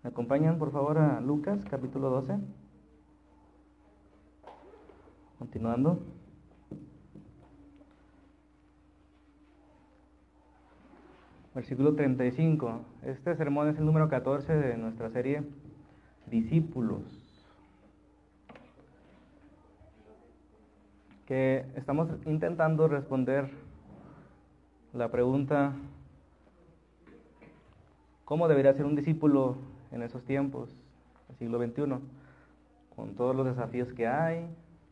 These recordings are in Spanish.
¿Me acompañan por favor a Lucas capítulo 12? Continuando. Versículo 35. Este sermón es el número 14 de nuestra serie Discípulos, que estamos intentando responder la pregunta: ¿cómo debería ser un discípulo en esos tiempos, el siglo XXI? Con todos los desafíos que hay,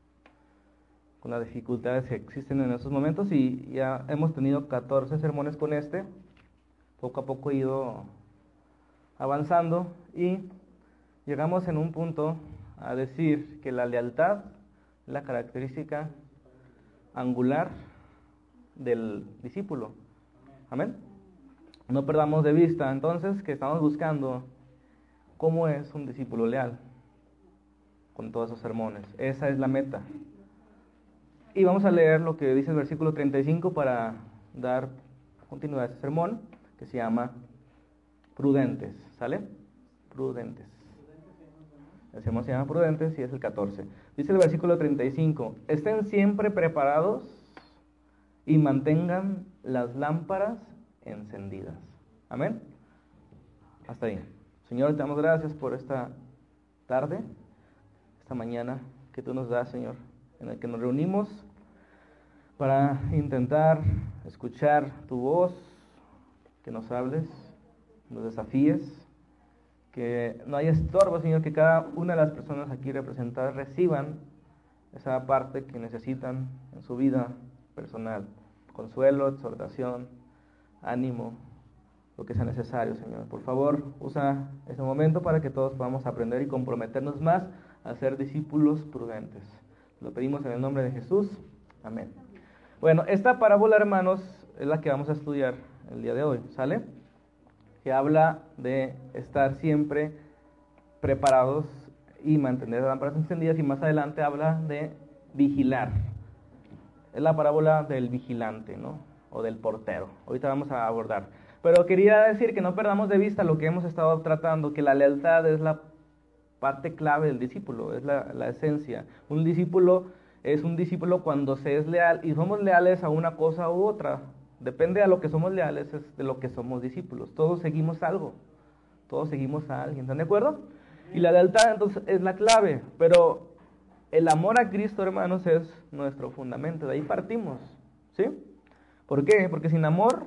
con las dificultades que existen en esos momentos, y ya hemos tenido 14 sermones con este. Poco a poco he ido avanzando y llegamos en un punto a decir que la lealtad es la característica angular del discípulo. Amén. No perdamos de vista entonces que estamos buscando cómo es un discípulo leal con todos esos sermones. Esa es la meta. Y vamos a leer lo que dice el versículo 35 para dar continuidad a este sermón, que se llama Prudentes. ¿Sale? Prudentes. El sermón se llama Prudentes y es el 14. Dice el versículo 35: estén siempre preparados y mantengan las lámparas encendidas. Amén. Hasta ahí. Señor, te damos gracias por esta tarde, esta mañana que tú nos das, Señor, en el que nos reunimos para intentar escuchar tu voz, que nos hables, nos desafíes, que no haya estorbo, Señor, que cada una de las personas aquí representadas reciban esa parte que necesitan en su vida personal: consuelo, exhortación, ánimo, lo que sea necesario, Señor. Por favor, usa este momento para que todos podamos aprender y comprometernos más a ser discípulos prudentes. Lo pedimos en el nombre de Jesús. Amén. Bueno, esta parábola, hermanos, es la que vamos a estudiar el día de hoy, ¿sale? Que habla de estar siempre preparados y mantener las lámparas encendidas, y más adelante habla de vigilar. Es la parábola del vigilante, ¿no? O del portero. Ahorita vamos a abordar. Pero quería decir que no perdamos de vista lo que hemos estado tratando, que la lealtad es la parte clave del discípulo, es la esencia. Un discípulo es un discípulo cuando se es leal, y somos leales a una cosa u otra. Depende a lo que somos leales, es de lo que somos discípulos. Todos seguimos algo, todos seguimos a alguien, ¿están de acuerdo? Y la lealtad entonces es la clave, pero el amor a Cristo, hermanos, es nuestro fundamento. De ahí partimos, ¿sí? ¿Por qué? Porque sin amor,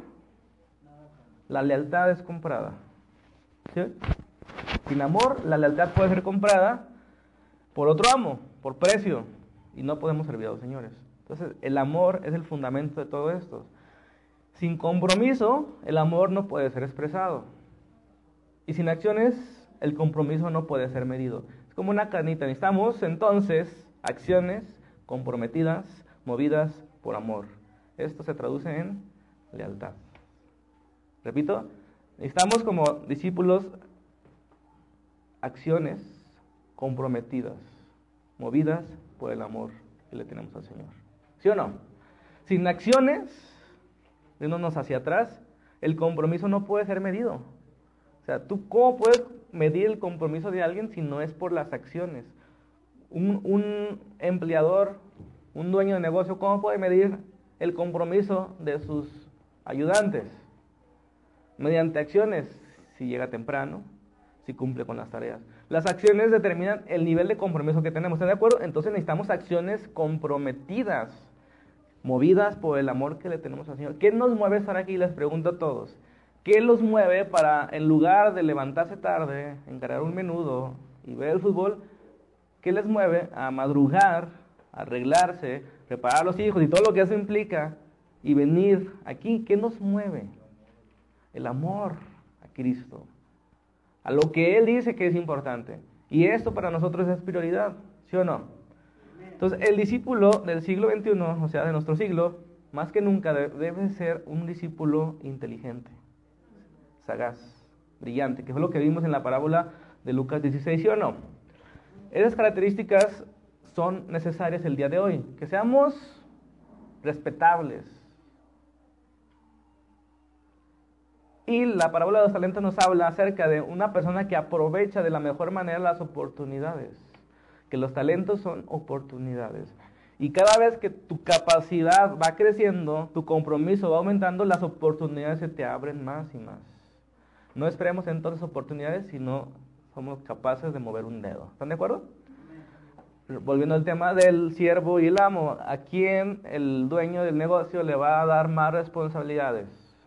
la lealtad es comprada, ¿sí? Sin amor, la lealtad puede ser comprada por otro amo, por precio, y no podemos servir a los señores. Entonces, el amor es el fundamento de todo esto. Sin compromiso, el amor no puede ser expresado. Y sin acciones, el compromiso no puede ser medido. Es como una cadenita. Necesitamos, entonces, acciones comprometidas, movidas por amor. Esto se traduce en lealtad. Repito, necesitamos como discípulos acciones comprometidas, movidas por el amor que le tenemos al Señor. ¿Sí o no? Sin acciones, yéndonos hacia atrás, el compromiso no puede ser medido. O sea, ¿tú cómo puedes medir el compromiso de alguien si no es por las acciones? Un empleador, un dueño de negocio, ¿cómo puede medir el compromiso de sus ayudantes? Mediante acciones: si llega temprano, si cumple con las tareas. Las acciones determinan el nivel de compromiso que tenemos, ¿están de acuerdo? Entonces necesitamos acciones comprometidas, movidas por el amor que le tenemos al Señor. ¿Qué nos mueve a estar aquí? Les pregunto a todos. ¿Qué los mueve para, en lugar de levantarse tarde, encargar un menudo y ver el fútbol, qué les mueve a madrugar, a arreglarse, preparar a los hijos y todo lo que eso implica, y venir aquí? ¿Qué nos mueve? El amor a Cristo, a lo que Él dice que es importante. Y esto para nosotros es prioridad, ¿sí o no? Entonces, el discípulo del siglo XXI, o sea, de nuestro siglo, más que nunca debe ser un discípulo inteligente, sagaz, brillante, que fue lo que vimos en la parábola de Lucas 16, ¿sí o no? Esas características son necesarias el día de hoy, que seamos respetables, Y la parábola de los talentos nos habla acerca de una persona que aprovecha de la mejor manera las oportunidades. Que los talentos son oportunidades. Y cada vez que tu capacidad va creciendo, tu compromiso va aumentando, las oportunidades se te abren más y más. No esperemos entonces oportunidades, sino somos capaces de mover un dedo. ¿Están de acuerdo? Volviendo al tema del siervo y el amo, ¿a quién el dueño del negocio le va a dar más responsabilidades?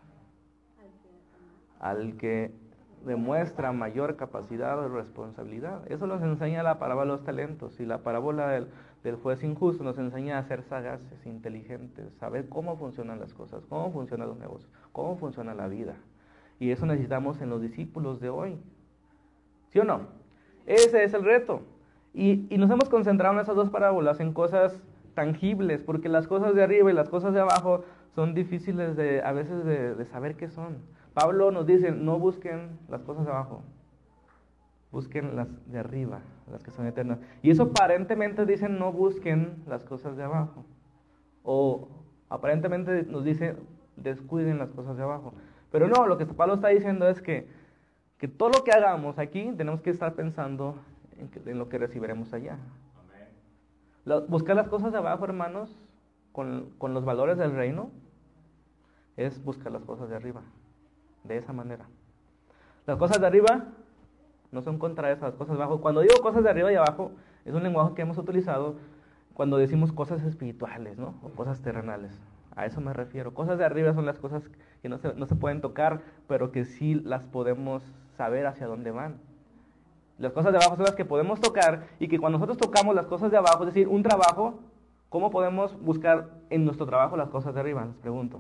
Al que demuestra mayor capacidad o responsabilidad. Eso nos enseña la parábola de los talentos. Y la parábola del juez injusto nos enseña a ser sagaces, inteligentes, saber cómo funcionan las cosas, cómo funcionan los negocios, cómo funciona la vida. Y eso necesitamos en los discípulos de hoy. ¿Sí o no? Ese es el reto. Y nos hemos concentrado en esas dos parábolas, en cosas tangibles, porque las cosas de arriba y las cosas de abajo son difíciles a veces de saber qué son. Pablo nos dice, no busquen las cosas de abajo, busquen las de arriba, las que son eternas. Y eso aparentemente dice, no busquen las cosas de abajo. O aparentemente nos dice, descuiden las cosas de abajo. Pero no, lo que Pablo está diciendo es que todo lo que hagamos aquí, tenemos que estar pensando en lo que recibiremos allá. Buscar las cosas de abajo, hermanos, con los valores del reino, es buscar las cosas de arriba. De esa manera. Las cosas de arriba no son contra esas cosas de abajo. Cuando digo cosas de arriba y abajo, es un lenguaje que hemos utilizado cuando decimos cosas espirituales, ¿no? O cosas terrenales. A eso me refiero. Cosas de arriba son las cosas que no se pueden tocar, pero que sí las podemos saber hacia dónde van. Las cosas de abajo son las que podemos tocar y que cuando nosotros tocamos las cosas de abajo, es decir, un trabajo, ¿cómo podemos buscar en nuestro trabajo las cosas de arriba? Les pregunto.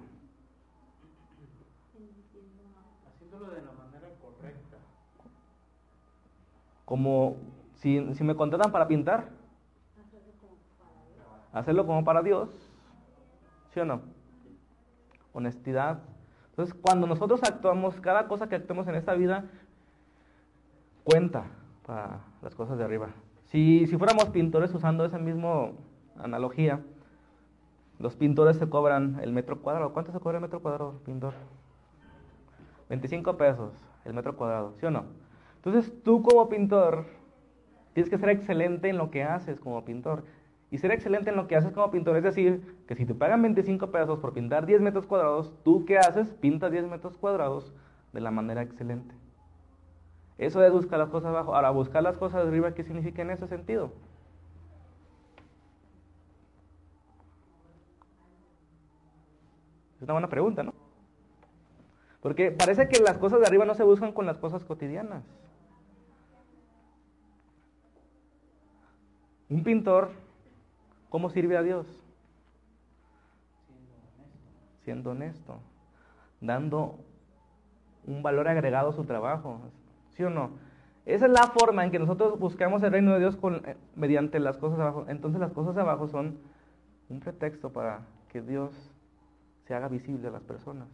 Haciéndolo de la manera correcta. Como si me contratan para pintar, hacerlo como para Dios, ¿sí o no? Honestidad. Entonces, cuando nosotros actuamos, cada cosa que actuemos en esta vida cuenta para las cosas de arriba. Si fuéramos pintores usando esa misma analogía, los pintores se cobran el metro cuadrado. ¿Cuánto se cobra el metro cuadrado, pintor? 25 pesos el metro cuadrado, ¿sí o no? Entonces, tú como pintor tienes que ser excelente en lo que haces como pintor. Y ser excelente en lo que haces como pintor es decir, que si te pagan 25 pesos por pintar 10 metros cuadrados, ¿tú qué haces? Pintas 10 metros cuadrados de la manera excelente. Eso es buscar las cosas abajo. Ahora, buscar las cosas arriba, ¿qué significa en ese sentido? Es una buena pregunta, ¿no? Porque parece que las cosas de arriba no se buscan con las cosas cotidianas. Un pintor, ¿cómo sirve a Dios? Siendo honesto, dando un valor agregado a su trabajo, ¿sí o no? Esa es la forma en que nosotros buscamos el reino de Dios mediante las cosas de abajo. Entonces las cosas de abajo son un pretexto para que Dios se haga visible a las personas.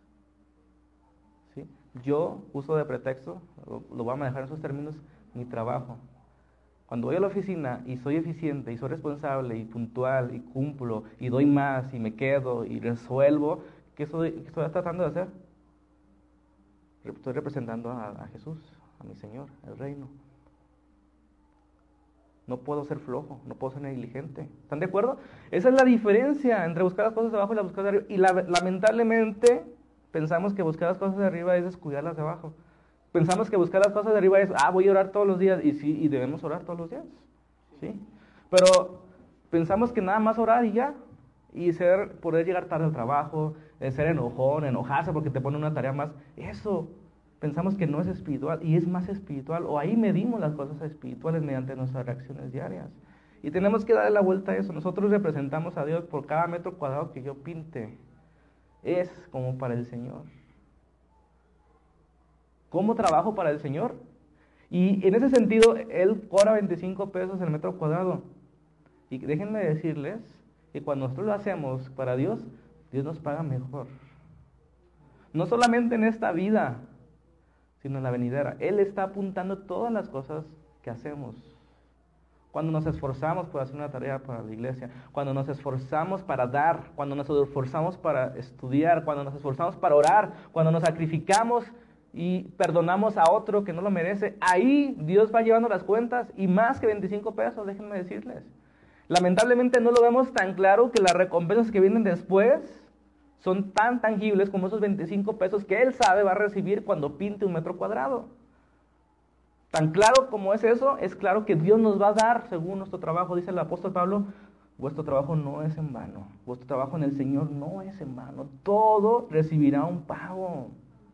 ¿Sí? Yo uso de pretexto, lo voy a manejar en esos términos, mi trabajo. Cuando voy a la oficina y soy eficiente y soy responsable y puntual y cumplo y doy más y me quedo y resuelvo, ¿qué estoy tratando de hacer? Estoy representando a Jesús, a mi Señor, el reino. No puedo ser flojo, no puedo ser negligente. ¿Están de acuerdo? Esa es la diferencia entre buscar las cosas de abajo y las buscar de arriba. Y lamentablemente pensamos que buscar las cosas de arriba es descuidar las de abajo. Pensamos que buscar las cosas de arriba es, voy a orar todos los días. Y sí, y debemos orar todos los días. ¿Sí? Pero pensamos que nada más orar y ya. Y poder llegar tarde al trabajo, ser enojón, enojarse porque te pone una tarea más. Eso pensamos que no es espiritual y es más espiritual. O ahí medimos las cosas espirituales mediante nuestras reacciones diarias. Y tenemos que darle la vuelta a eso. Nosotros representamos a Dios por cada metro cuadrado que yo pinte. Es como para el Señor. ¿Cómo trabajo para el Señor? Y en ese sentido, Él cobra 25 pesos el metro cuadrado. Y déjenme decirles que cuando nosotros lo hacemos para Dios, Dios nos paga mejor. No solamente en esta vida, sino en la venidera. Él está apuntando todas las cosas que hacemos. cuando nos esforzamos por hacer una tarea para la iglesia, cuando nos esforzamos para dar, cuando nos esforzamos para estudiar, cuando nos esforzamos para orar, cuando nos sacrificamos y perdonamos a otro que no lo merece, ahí Dios va llevando las cuentas y más que 25 pesos, déjenme decirles. Lamentablemente no lo vemos tan claro que las recompensas que vienen después son tan tangibles como esos 25 pesos que Él sabe va a recibir cuando pinte un metro cuadrado. Tan claro como es eso, es claro que Dios nos va a dar según nuestro trabajo. Dice el apóstol Pablo, vuestro trabajo no es en vano, vuestro trabajo en el Señor no es en vano, todo recibirá un pago.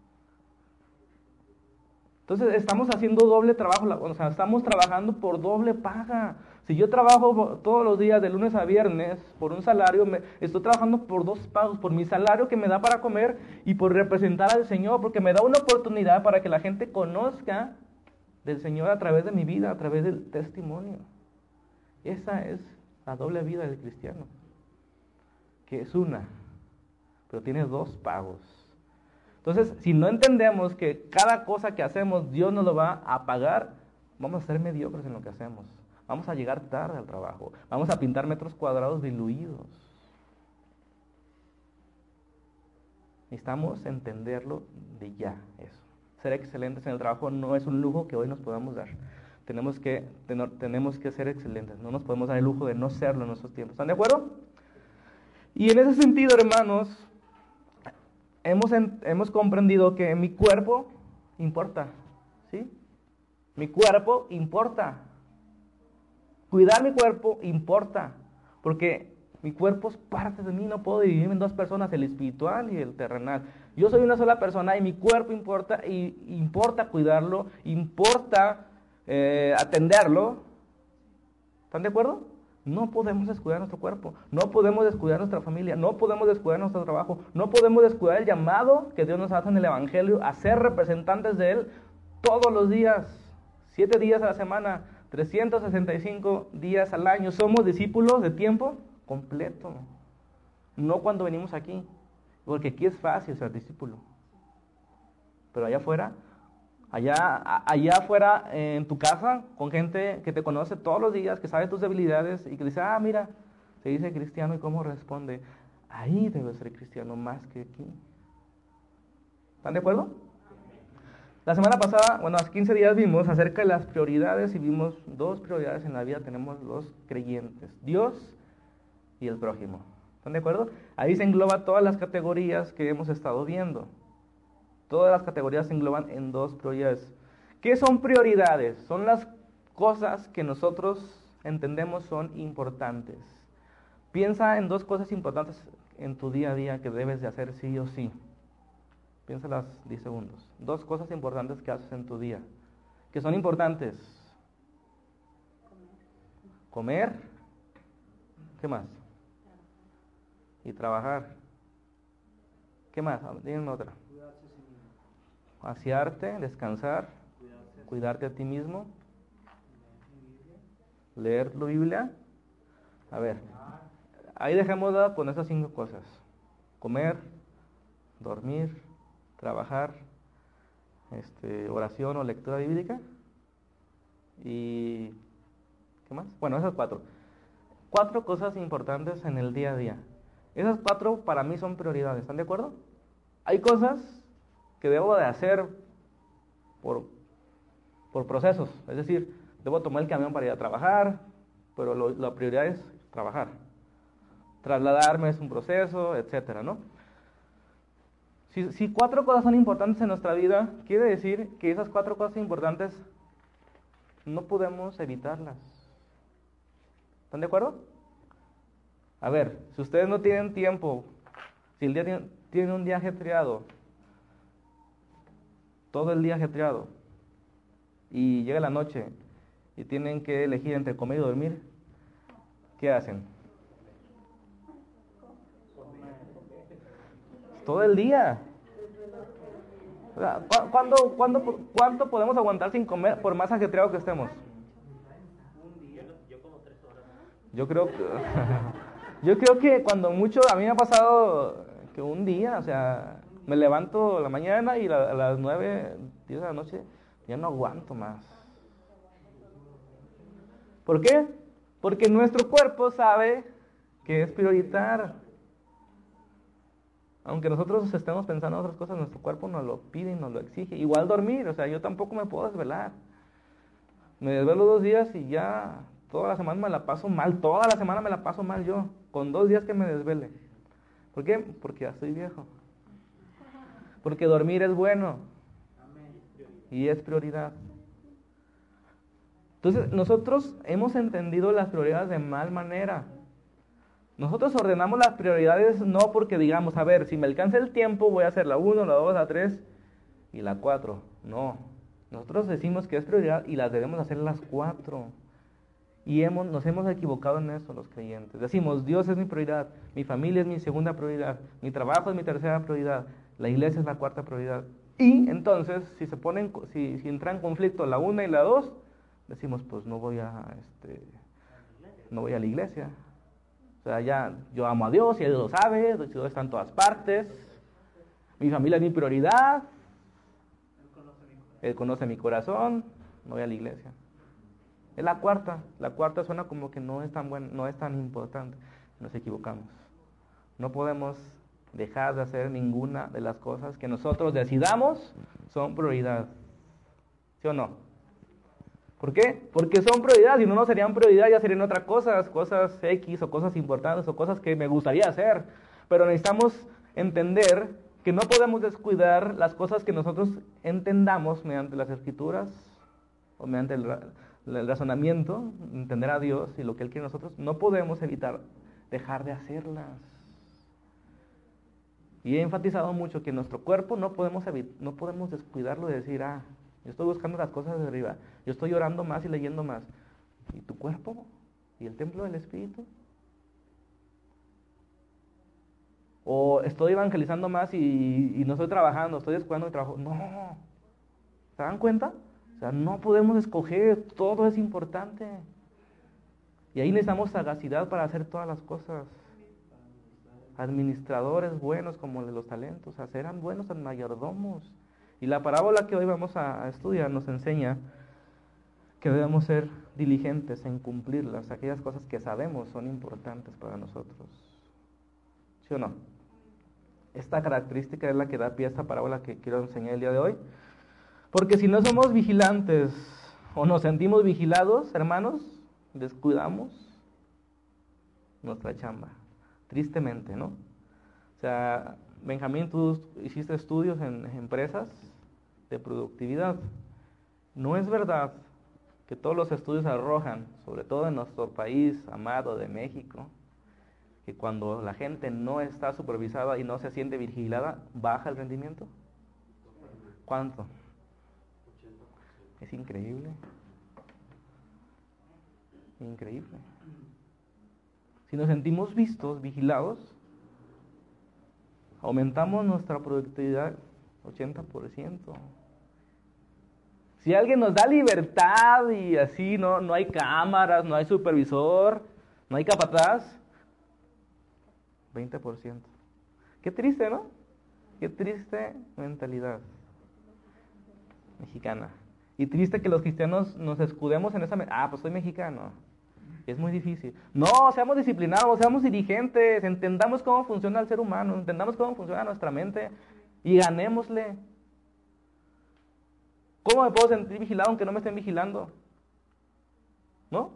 Entonces estamos haciendo doble trabajo, o sea, estamos trabajando por doble paga. Si yo trabajo todos los días de lunes a viernes por un salario, estoy trabajando por dos pagos, por mi salario que me da para comer y por representar al Señor, porque me da una oportunidad para que la gente conozca del Señor a través de mi vida, a través del testimonio. Esa es la doble vida del cristiano, que es una, pero tiene dos pagos. Entonces, si no entendemos que cada cosa que hacemos Dios nos lo va a pagar, vamos a ser mediocres en lo que hacemos. Vamos a llegar tarde al trabajo. Vamos a pintar metros cuadrados diluidos. Necesitamos entenderlo de ya, eso. Ser excelentes en el trabajo no es un lujo que hoy nos podamos dar. Tenemos que ser excelentes. No nos podemos dar el lujo de no serlo en nuestros tiempos. ¿Están de acuerdo? Y en ese sentido, hermanos, hemos comprendido que mi cuerpo importa, ¿sí? Mi cuerpo importa. Cuidar mi cuerpo importa, porque mi cuerpo es parte de mí, no puedo dividirme en dos personas, el espiritual y el terrenal. Yo soy una sola persona y mi cuerpo importa, y importa cuidarlo, importa atenderlo. ¿Están de acuerdo? No podemos descuidar nuestro cuerpo, no podemos descuidar nuestra familia, no podemos descuidar nuestro trabajo, no podemos descuidar el llamado que Dios nos hace en el Evangelio a ser representantes de Él todos los días, 7 días a la semana, 365 días al año. Somos discípulos de tiempo completo, no cuando venimos aquí, porque aquí es fácil ser discípulo, pero allá afuera, allá afuera en tu casa, con gente que te conoce todos los días, que sabe tus debilidades y que dice, mira, se dice cristiano y cómo responde, ahí debe ser cristiano más que aquí. ¿Están de acuerdo? La semana pasada, hace 15 días vimos acerca de las prioridades y vimos dos prioridades en la vida. Tenemos los creyentes, Dios y el prójimo. ¿Están de acuerdo? Ahí se engloba todas las categorías que hemos estado viendo. Todas las categorías se engloban en dos prioridades. ¿Qué son prioridades? Son las cosas que nosotros entendemos son importantes. Piensa en dos cosas importantes en tu día a día que debes de hacer sí o sí. Piénsalas 10 segundos. Dos cosas importantes que haces en tu día, que son importantes. Comer. ¿Qué más? Y trabajar. ¿Qué más? Díganme otra. Asearte, descansar, cuidarte a ti mismo, leer la Biblia. A ver, ahí dejemos con esas 5 cosas. Comer, dormir, trabajar, oración o lectura bíblica. ¿Y qué más? Bueno, esas 4. 4 cosas importantes en el día a día. Esas 4 para mí son prioridades. ¿Están de acuerdo? Hay cosas que debo de hacer por procesos. Es decir, debo tomar el camión para ir a trabajar, pero la prioridad es trabajar. Trasladarme es un proceso, etcétera, ¿no? Si 4 cosas son importantes en nuestra vida, quiere decir que esas 4 cosas importantes no podemos evitarlas. ¿Están de acuerdo? A ver, si ustedes no tienen tiempo, si el día tienen un día ajetreado, todo el día ajetreado, y llega la noche y tienen que elegir entre comer y dormir, ¿qué hacen? Todo el día. O sea, ¿cuánto podemos aguantar sin comer por más ajetreado que estemos? Un día, yo como 3 horas. Yo creo que cuando mucho, a mí me ha pasado que un día, o sea, me levanto a la mañana y a las 9, 10 de la noche ya no aguanto más. ¿Por qué? Porque nuestro cuerpo sabe que es prioritario. Aunque nosotros estemos pensando en otras cosas, nuestro cuerpo nos lo pide y nos lo exige. Igual dormir, o sea, yo tampoco me puedo desvelar. Me desvelo 2 días y ya toda la semana me la paso mal. Toda la semana me la paso mal yo, con 2 días que me desvele. ¿Por qué? Porque ya estoy viejo. Porque dormir es bueno y es prioridad. Entonces, nosotros hemos entendido las prioridades de mal manera. Nosotros ordenamos las prioridades no porque digamos, a ver, si me alcanza el tiempo voy a hacer la 1, la 2, la 3 y la 4. No, nosotros decimos que es prioridad y las debemos hacer las 4. Y nos hemos equivocado en eso los creyentes. Decimos, Dios es mi prioridad, mi familia es mi segunda prioridad, mi trabajo es mi tercera prioridad, la iglesia es la 4ª prioridad. Y entonces, si entra en conflicto la 1 y la 2, decimos, pues no voy a la iglesia. O sea, ya yo amo a Dios y Él lo sabe, Dios está en todas partes, mi familia es mi prioridad, Él conoce mi corazón, no voy a la iglesia. Es la 4ª. La 4ª suena como que no es tan buena, no es tan importante. Nos equivocamos. No podemos dejar de hacer ninguna de las cosas que nosotros decidamos son prioridad. ¿Sí o no? ¿Por qué? Porque son prioridad. Si no serían prioridad, ya serían otras cosas X o cosas importantes o cosas que me gustaría hacer. Pero necesitamos entender que no podemos descuidar las cosas que nosotros entendamos mediante las escrituras o mediante el razonamiento, entender a Dios y lo que Él quiere de nosotros. No podemos evitar dejar de hacerlas. Y he enfatizado mucho que nuestro cuerpo no podemos descuidarlo de decir, yo estoy buscando las cosas de arriba, yo estoy orando más y leyendo más. ¿Y tu cuerpo? ¿Y el templo del Espíritu? O estoy evangelizando más y no estoy trabajando, estoy descuidando mi trabajo. No. ¿Se dan cuenta? O sea, no podemos escoger, todo es importante. Y ahí necesitamos sagacidad para hacer todas las cosas. Administradores buenos como el de los talentos, o sea, serán buenos mayordomos. Y la parábola que hoy vamos a estudiar nos enseña que debemos ser diligentes en cumplirlas, aquellas cosas que sabemos son importantes para nosotros. ¿Sí o no? Esta característica es la que da pie a esta parábola que quiero enseñar el día de hoy. Porque si no somos vigilantes o nos sentimos vigilados, hermanos, descuidamos nuestra chamba. Tristemente, ¿no? O sea, Benjamín, tú hiciste estudios en empresas de productividad. No es verdad que todos los estudios arrojan, sobre todo en nuestro país amado de México, que cuando la gente no está supervisada y no se siente vigilada, baja el rendimiento. ¿Cuánto? Es increíble. Increíble. Si nos sentimos vistos, vigilados, aumentamos nuestra productividad 80%. Si alguien nos da libertad y así no hay cámaras, no hay supervisor, no hay capataz, 20%. Qué triste, ¿no? Qué triste mentalidad mexicana. Y triste que los cristianos nos escudemos en esa... pues soy mexicano. Es muy difícil. No, seamos disciplinados, seamos dirigentes, entendamos cómo funciona el ser humano, entendamos cómo funciona nuestra mente y ganémosle. ¿Cómo me puedo sentir vigilado aunque no me estén vigilando? ¿No?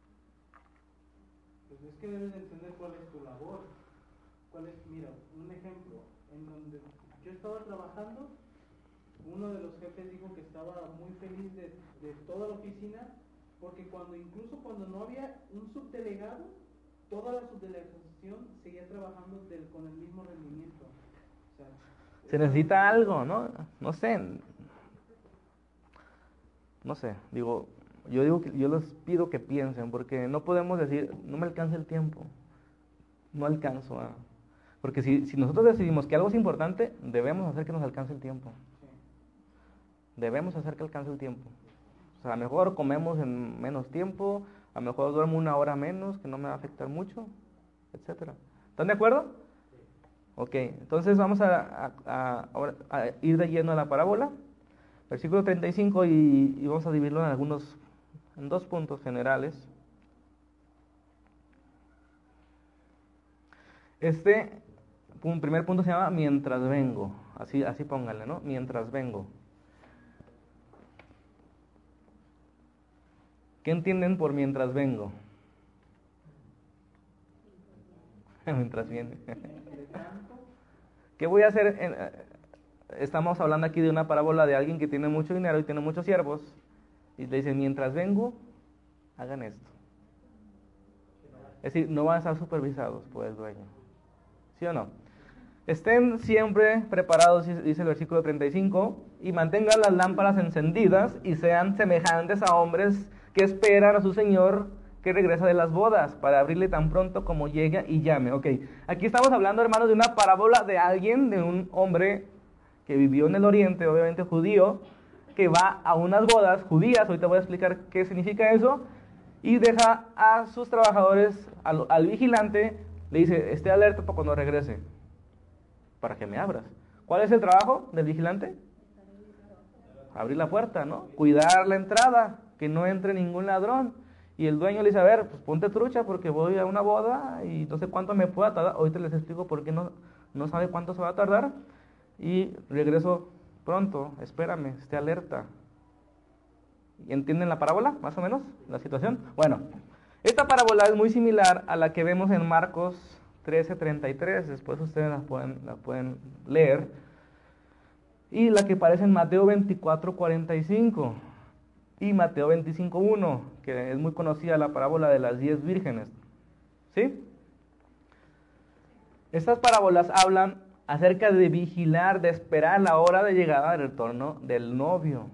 Pues es que debes entender cuál es tu labor. Mira, un ejemplo, en donde yo estaba trabajando, uno de los jefes dijo que estaba muy feliz de toda la oficina, porque incluso cuando no había un subdelegado, toda la subdelegación seguía trabajando con el mismo rendimiento. O sea, se necesita algo, ¿no? No sé, yo les pido que piensen, porque no podemos decir, no me alcanza el tiempo, no alcanzo a... Porque si nosotros decidimos que algo es importante, debemos hacer que nos alcance el tiempo. Debemos hacer que alcance el tiempo. O sea, a lo mejor comemos en menos tiempo, a lo mejor duermo 1 hora menos, que no me va a afectar mucho, etcétera. ¿Están de acuerdo? Ok, entonces vamos a ir de lleno a la parábola. Versículo 35 y vamos a dividirlo en 2 puntos generales. Un primer punto se llama mientras vengo. Así pónganle, ¿no? Mientras vengo. ¿Qué entienden por mientras vengo? Mientras viene. ¿Qué voy a hacer? Estamos hablando aquí de una parábola de alguien que tiene mucho dinero y tiene muchos siervos. Y le dicen, mientras vengo, hagan esto. Es decir, no van a estar supervisados por el dueño. ¿Sí o no? Estén siempre preparados, dice el versículo 35, y mantengan las lámparas encendidas y sean semejantes a hombres que esperan a su Señor que regresa de las bodas, para abrirle tan pronto como llegue y llame. Ok, aquí estamos hablando, hermanos, de una parábola de alguien, de un hombre que vivió en el oriente, obviamente judío, que va a unas bodas judías, ahorita voy a explicar qué significa eso, y deja a sus trabajadores, al vigilante, le dice, esté alerta para cuando regrese, para que me abras. ¿Cuál es el trabajo del vigilante? Abrir la puerta, ¿no? Cuidar la entrada, que no entre ningún ladrón. Y el dueño le dice, a ver, pues ponte trucha porque voy a una boda y no sé cuánto me pueda tardar. Ahorita les explico por qué no sabe cuánto se va a tardar. Y regreso pronto, espérame, esté alerta. ¿Y entienden la parábola, más o menos, la situación? Bueno, esta parábola es muy similar a la que vemos en Marcos 13:33. Después ustedes la pueden leer. Y la que aparece en Mateo 24:45. Y Mateo 25:1, que es muy conocida la parábola de las 10 vírgenes. ¿Sí? Estas parábolas hablan acerca de vigilar, de esperar la hora de llegada del retorno del novio.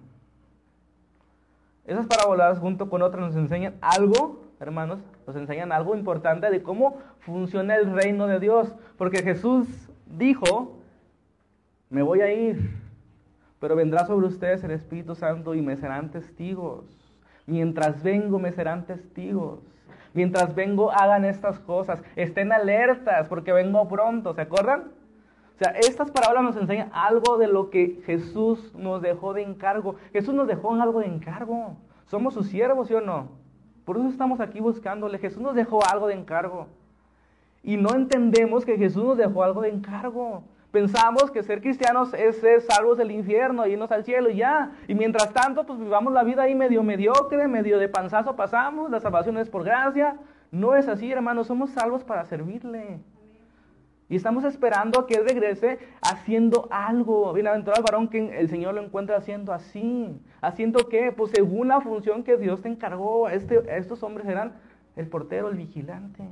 Esas parábolas, junto con otras, nos enseñan algo, hermanos, nos enseñan algo importante de cómo funciona el reino de Dios. Porque Jesús dijo, me voy a ir, pero vendrá sobre ustedes el Espíritu Santo y me serán testigos. Mientras vengo, me serán testigos. Mientras vengo, hagan estas cosas. Estén alertas, porque vengo pronto. ¿Se acuerdan? O sea, estas parábolas nos enseñan algo de lo que Jesús nos dejó de encargo. Jesús nos dejó algo de encargo. Somos sus siervos, ¿sí o no? Por eso estamos aquí buscándole. Jesús nos dejó algo de encargo. Y no entendemos que Jesús nos dejó algo de encargo. Pensamos que ser cristianos es ser salvos del infierno, irnos al cielo y ya. Y mientras tanto, pues vivamos la vida ahí medio mediocre, medio de panzazo pasamos, la salvación es por gracia. No es así, hermanos, somos salvos para servirle. Y estamos esperando a que Él regrese haciendo algo. Bienaventurado el varón que el Señor lo encuentra haciendo así. ¿Haciendo qué? Pues según la función que Dios te encargó. Estos hombres eran el portero, el vigilante.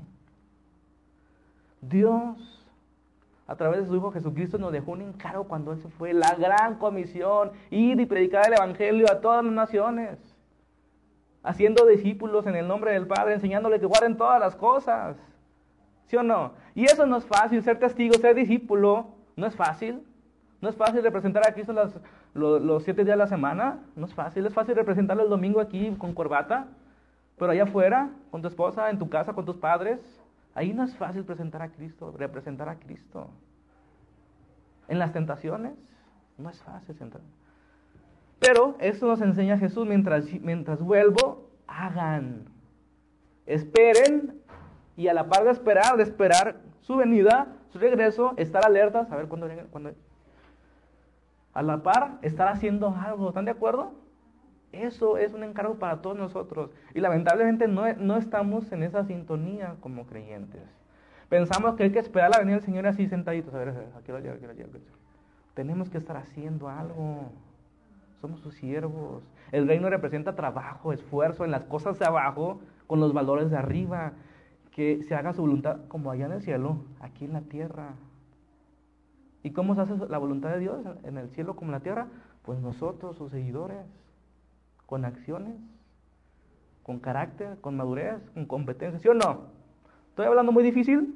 Dios, a través de su Hijo Jesucristo, nos dejó un encargo cuando Él se fue. La gran comisión, ir y predicar el Evangelio a todas las naciones. Haciendo discípulos en el nombre del Padre, enseñándole que guarden todas las cosas. ¿Sí o no? Y eso no es fácil, ser testigo, ser discípulo, no es fácil. No es fácil representar a Cristo los 7 días de la semana. No es fácil representarlo el domingo aquí con corbata. Pero allá afuera, con tu esposa, en tu casa, con tus padres, ahí no es fácil representar a Cristo. En las tentaciones, no es fácil sentar. Pero esto nos enseña Jesús, mientras vuelvo, hagan. Esperen, y a la par de esperar su venida, su regreso, estar alertas, a ver cuándo. A la par, estar haciendo algo, ¿están de acuerdo? Eso es un encargo para todos nosotros. Y lamentablemente no estamos en esa sintonía como creyentes. Pensamos que hay que esperar la venida del Señor así sentaditos. A ver, aquí lo llevo. Tenemos que estar haciendo algo. Somos sus siervos. El reino representa trabajo, esfuerzo en las cosas de abajo, con los valores de arriba. Que se haga su voluntad como allá en el cielo, aquí en la tierra. ¿Y cómo se hace la voluntad de Dios en el cielo como en la tierra? Pues nosotros, sus seguidores. Con acciones, con carácter, con madurez, con competencia, ¿sí o no? ¿Estoy hablando muy difícil?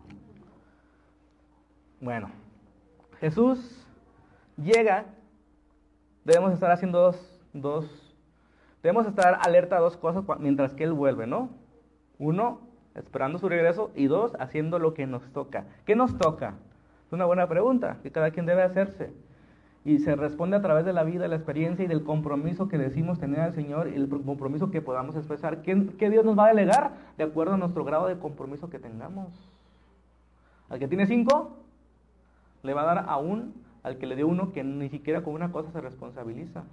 Bueno, Jesús llega, debemos estar haciendo debemos estar alerta a dos cosas mientras que Él vuelve, ¿no? 1, esperando su regreso, y 2, haciendo lo que nos toca. ¿Qué nos toca? Es una buena pregunta que cada quien debe hacerse. Y se responde a través de la vida, la experiencia y del compromiso que decimos tener al Señor y el compromiso que podamos expresar. ¿Qué Dios nos va a delegar? De acuerdo a nuestro grado de compromiso que tengamos. Al que tiene 5, le va a dar aún al que le dio 1, que ni siquiera con una cosa se responsabiliza.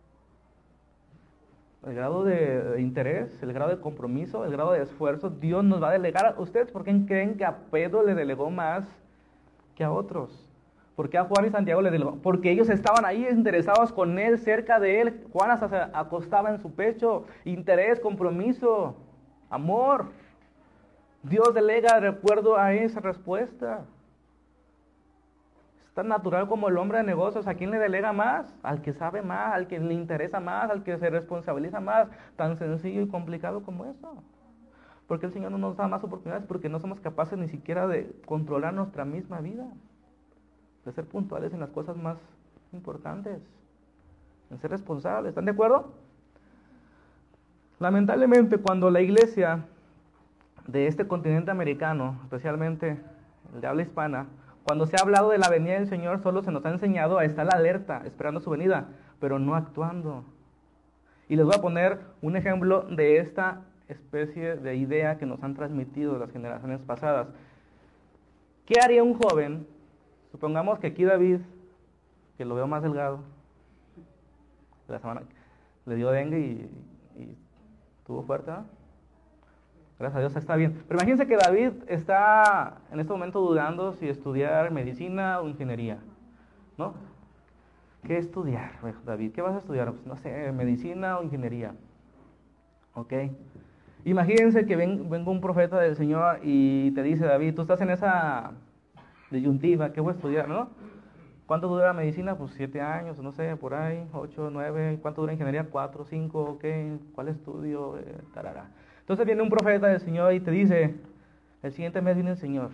El grado de interés, el grado de compromiso, el grado de esfuerzo, Dios nos va a delegar. ¿Ustedes por qué creen que a Pedro le delegó más que a otros? ¿Por qué a Juan y Santiago le delegó? Porque ellos estaban ahí interesados con él, cerca de él. Juan hasta se acostaba en su pecho. Interés, compromiso, amor. Dios delega de acuerdo a esa respuesta. Es tan natural como el hombre de negocios. ¿A quién le delega más? Al que sabe más, al que le interesa más, al que se responsabiliza más. Tan sencillo y complicado como eso. Porque el Señor no nos da más oportunidades, porque no somos capaces ni siquiera de controlar nuestra misma vida, de ser puntuales en las cosas más importantes, en ser responsables. ¿Están de acuerdo? Lamentablemente, cuando la iglesia de este continente americano, especialmente el de habla hispana, cuando se ha hablado de la venida del Señor, solo se nos ha enseñado a estar alerta, esperando su venida, pero no actuando. Y les voy a poner un ejemplo de esta especie de idea que nos han transmitido las generaciones pasadas. ¿Qué haría un joven? Supongamos que aquí David, que lo veo más delgado, la semana le dio dengue y tuvo fuerte, ¿no? Gracias a Dios está bien. Pero imagínense que David está en este momento dudando si estudiar medicina o ingeniería, ¿no? ¿Qué estudiar, David? ¿Qué vas a estudiar? Pues no sé, medicina o ingeniería. ¿Ok? Imagínense que venga un profeta del Señor y te dice, David, tú estás en esa disyuntiva, ¿qué voy a estudiar, no? ¿Cuánto dura la medicina? Pues 7 años, no sé, por ahí, 8, 9. ¿Cuánto dura ingeniería? 4, 5, ¿ok? ¿Cuál estudio? Tarara. Entonces viene un profeta del Señor y te dice, el siguiente mes viene el Señor.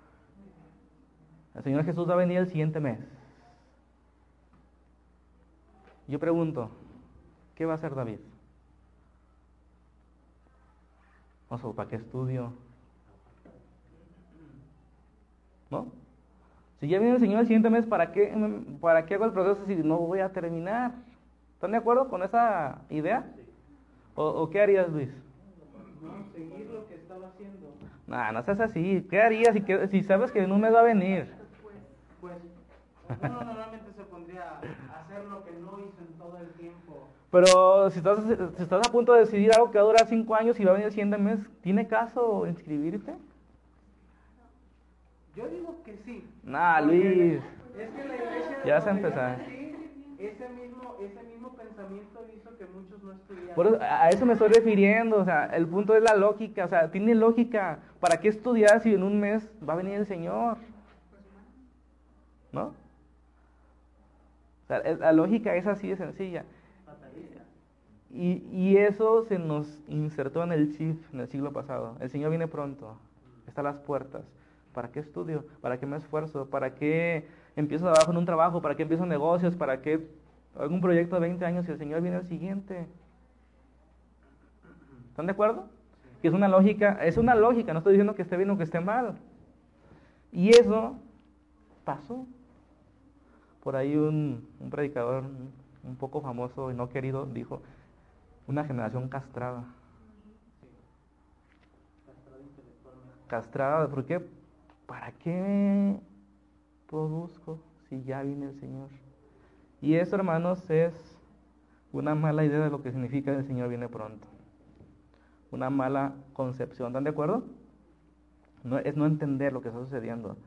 El Señor Jesús va a venir el siguiente mes. Yo pregunto, ¿qué va a hacer David? O sea, ¿para qué estudio? ¿No? Si ya viene el Señor el siguiente mes, ¿para qué hago el proceso si no voy a terminar? ¿Están de acuerdo con esa idea? ¿O qué harías, Luis? No, seguir lo que estaba haciendo. No seas así. ¿Qué harías si sabes que en un mes va a venir? Pues uno normalmente se pondría a hacer lo que no hizo en todo el tiempo. Pero si estás a punto de decidir algo que va a durar 5 años y va a venir el siguiente mes, ¿tiene caso inscribirte? Yo digo que sí. Luis. Es que la iglesia Ya vas a empezar. Ese mismo pensamiento hizo que muchos no estudiaran. Por eso, a eso me estoy refiriendo, o sea, el punto es la lógica, o sea, tiene lógica. ¿Para qué estudiar si en un mes va a venir el Señor? ¿No? O sea, la lógica es así de sencilla. Y eso se nos insertó en el chip en el siglo pasado. El Señor viene pronto, está a las puertas. ¿Para qué estudio? ¿Para qué me esfuerzo? ¿Para qué empiezo trabajo en un trabajo? ¿Para qué empiezo negocios? ¿Para qué hago un proyecto de 20 años y el Señor viene al siguiente? ¿Están de acuerdo? Que es una lógica, no estoy diciendo que esté bien o que esté mal. Y eso pasó. Por ahí un predicador un poco famoso y no querido dijo, una generación castrada. Castrada, ¿por qué? ¿Para qué produzco si ya viene el Señor? Y eso, hermanos, es una mala idea de lo que significa el Señor viene pronto. Una mala concepción, ¿están de acuerdo? Es no entender lo que está sucediendo.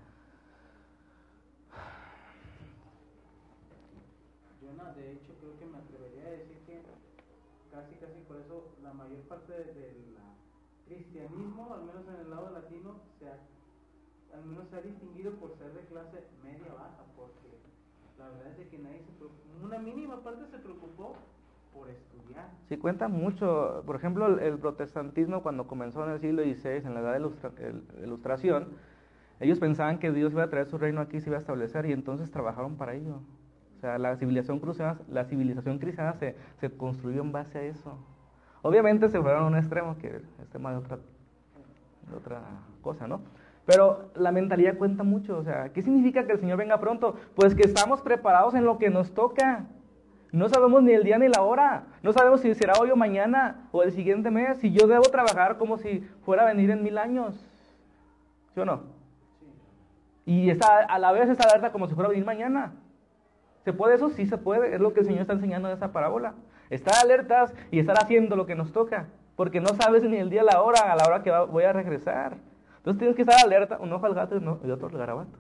Yo de hecho creo que me atrevería a decir que casi por eso la mayor parte del cristianismo, al menos en el lado latino, al menos se ha distinguido por ser de clase media baja, porque la verdad es de que nadie una mínima parte se preocupó por estudiar. Sí, cuenta mucho. Por ejemplo, el protestantismo cuando comenzó en el siglo XVI, en la edad de ilustración, ellos pensaban que Dios iba a traer su reino aquí, se iba a establecer, y entonces trabajaron para ello. O sea, la civilización cristiana se construyó en base a eso. Obviamente se fueron a un extremo, que es tema de otra cosa, ¿no? Pero la mentalidad cuenta mucho. O sea, ¿qué significa que el Señor venga pronto? Pues que estamos preparados en lo que nos toca. No sabemos ni el día ni la hora. No sabemos si será hoy o mañana o el siguiente mes. Si yo debo trabajar como si fuera a venir en 1000 años. ¿Sí o no? Sí. Y a la vez está alerta como si fuera a venir mañana. ¿Se puede eso? Sí se puede. Es lo que el Señor está enseñando en esa parábola. Estar alertas y estar haciendo lo que nos toca. Porque no sabes ni el día, a la hora que voy a regresar. Entonces tienes que estar alerta. Un ojo al gato y otro al garabato.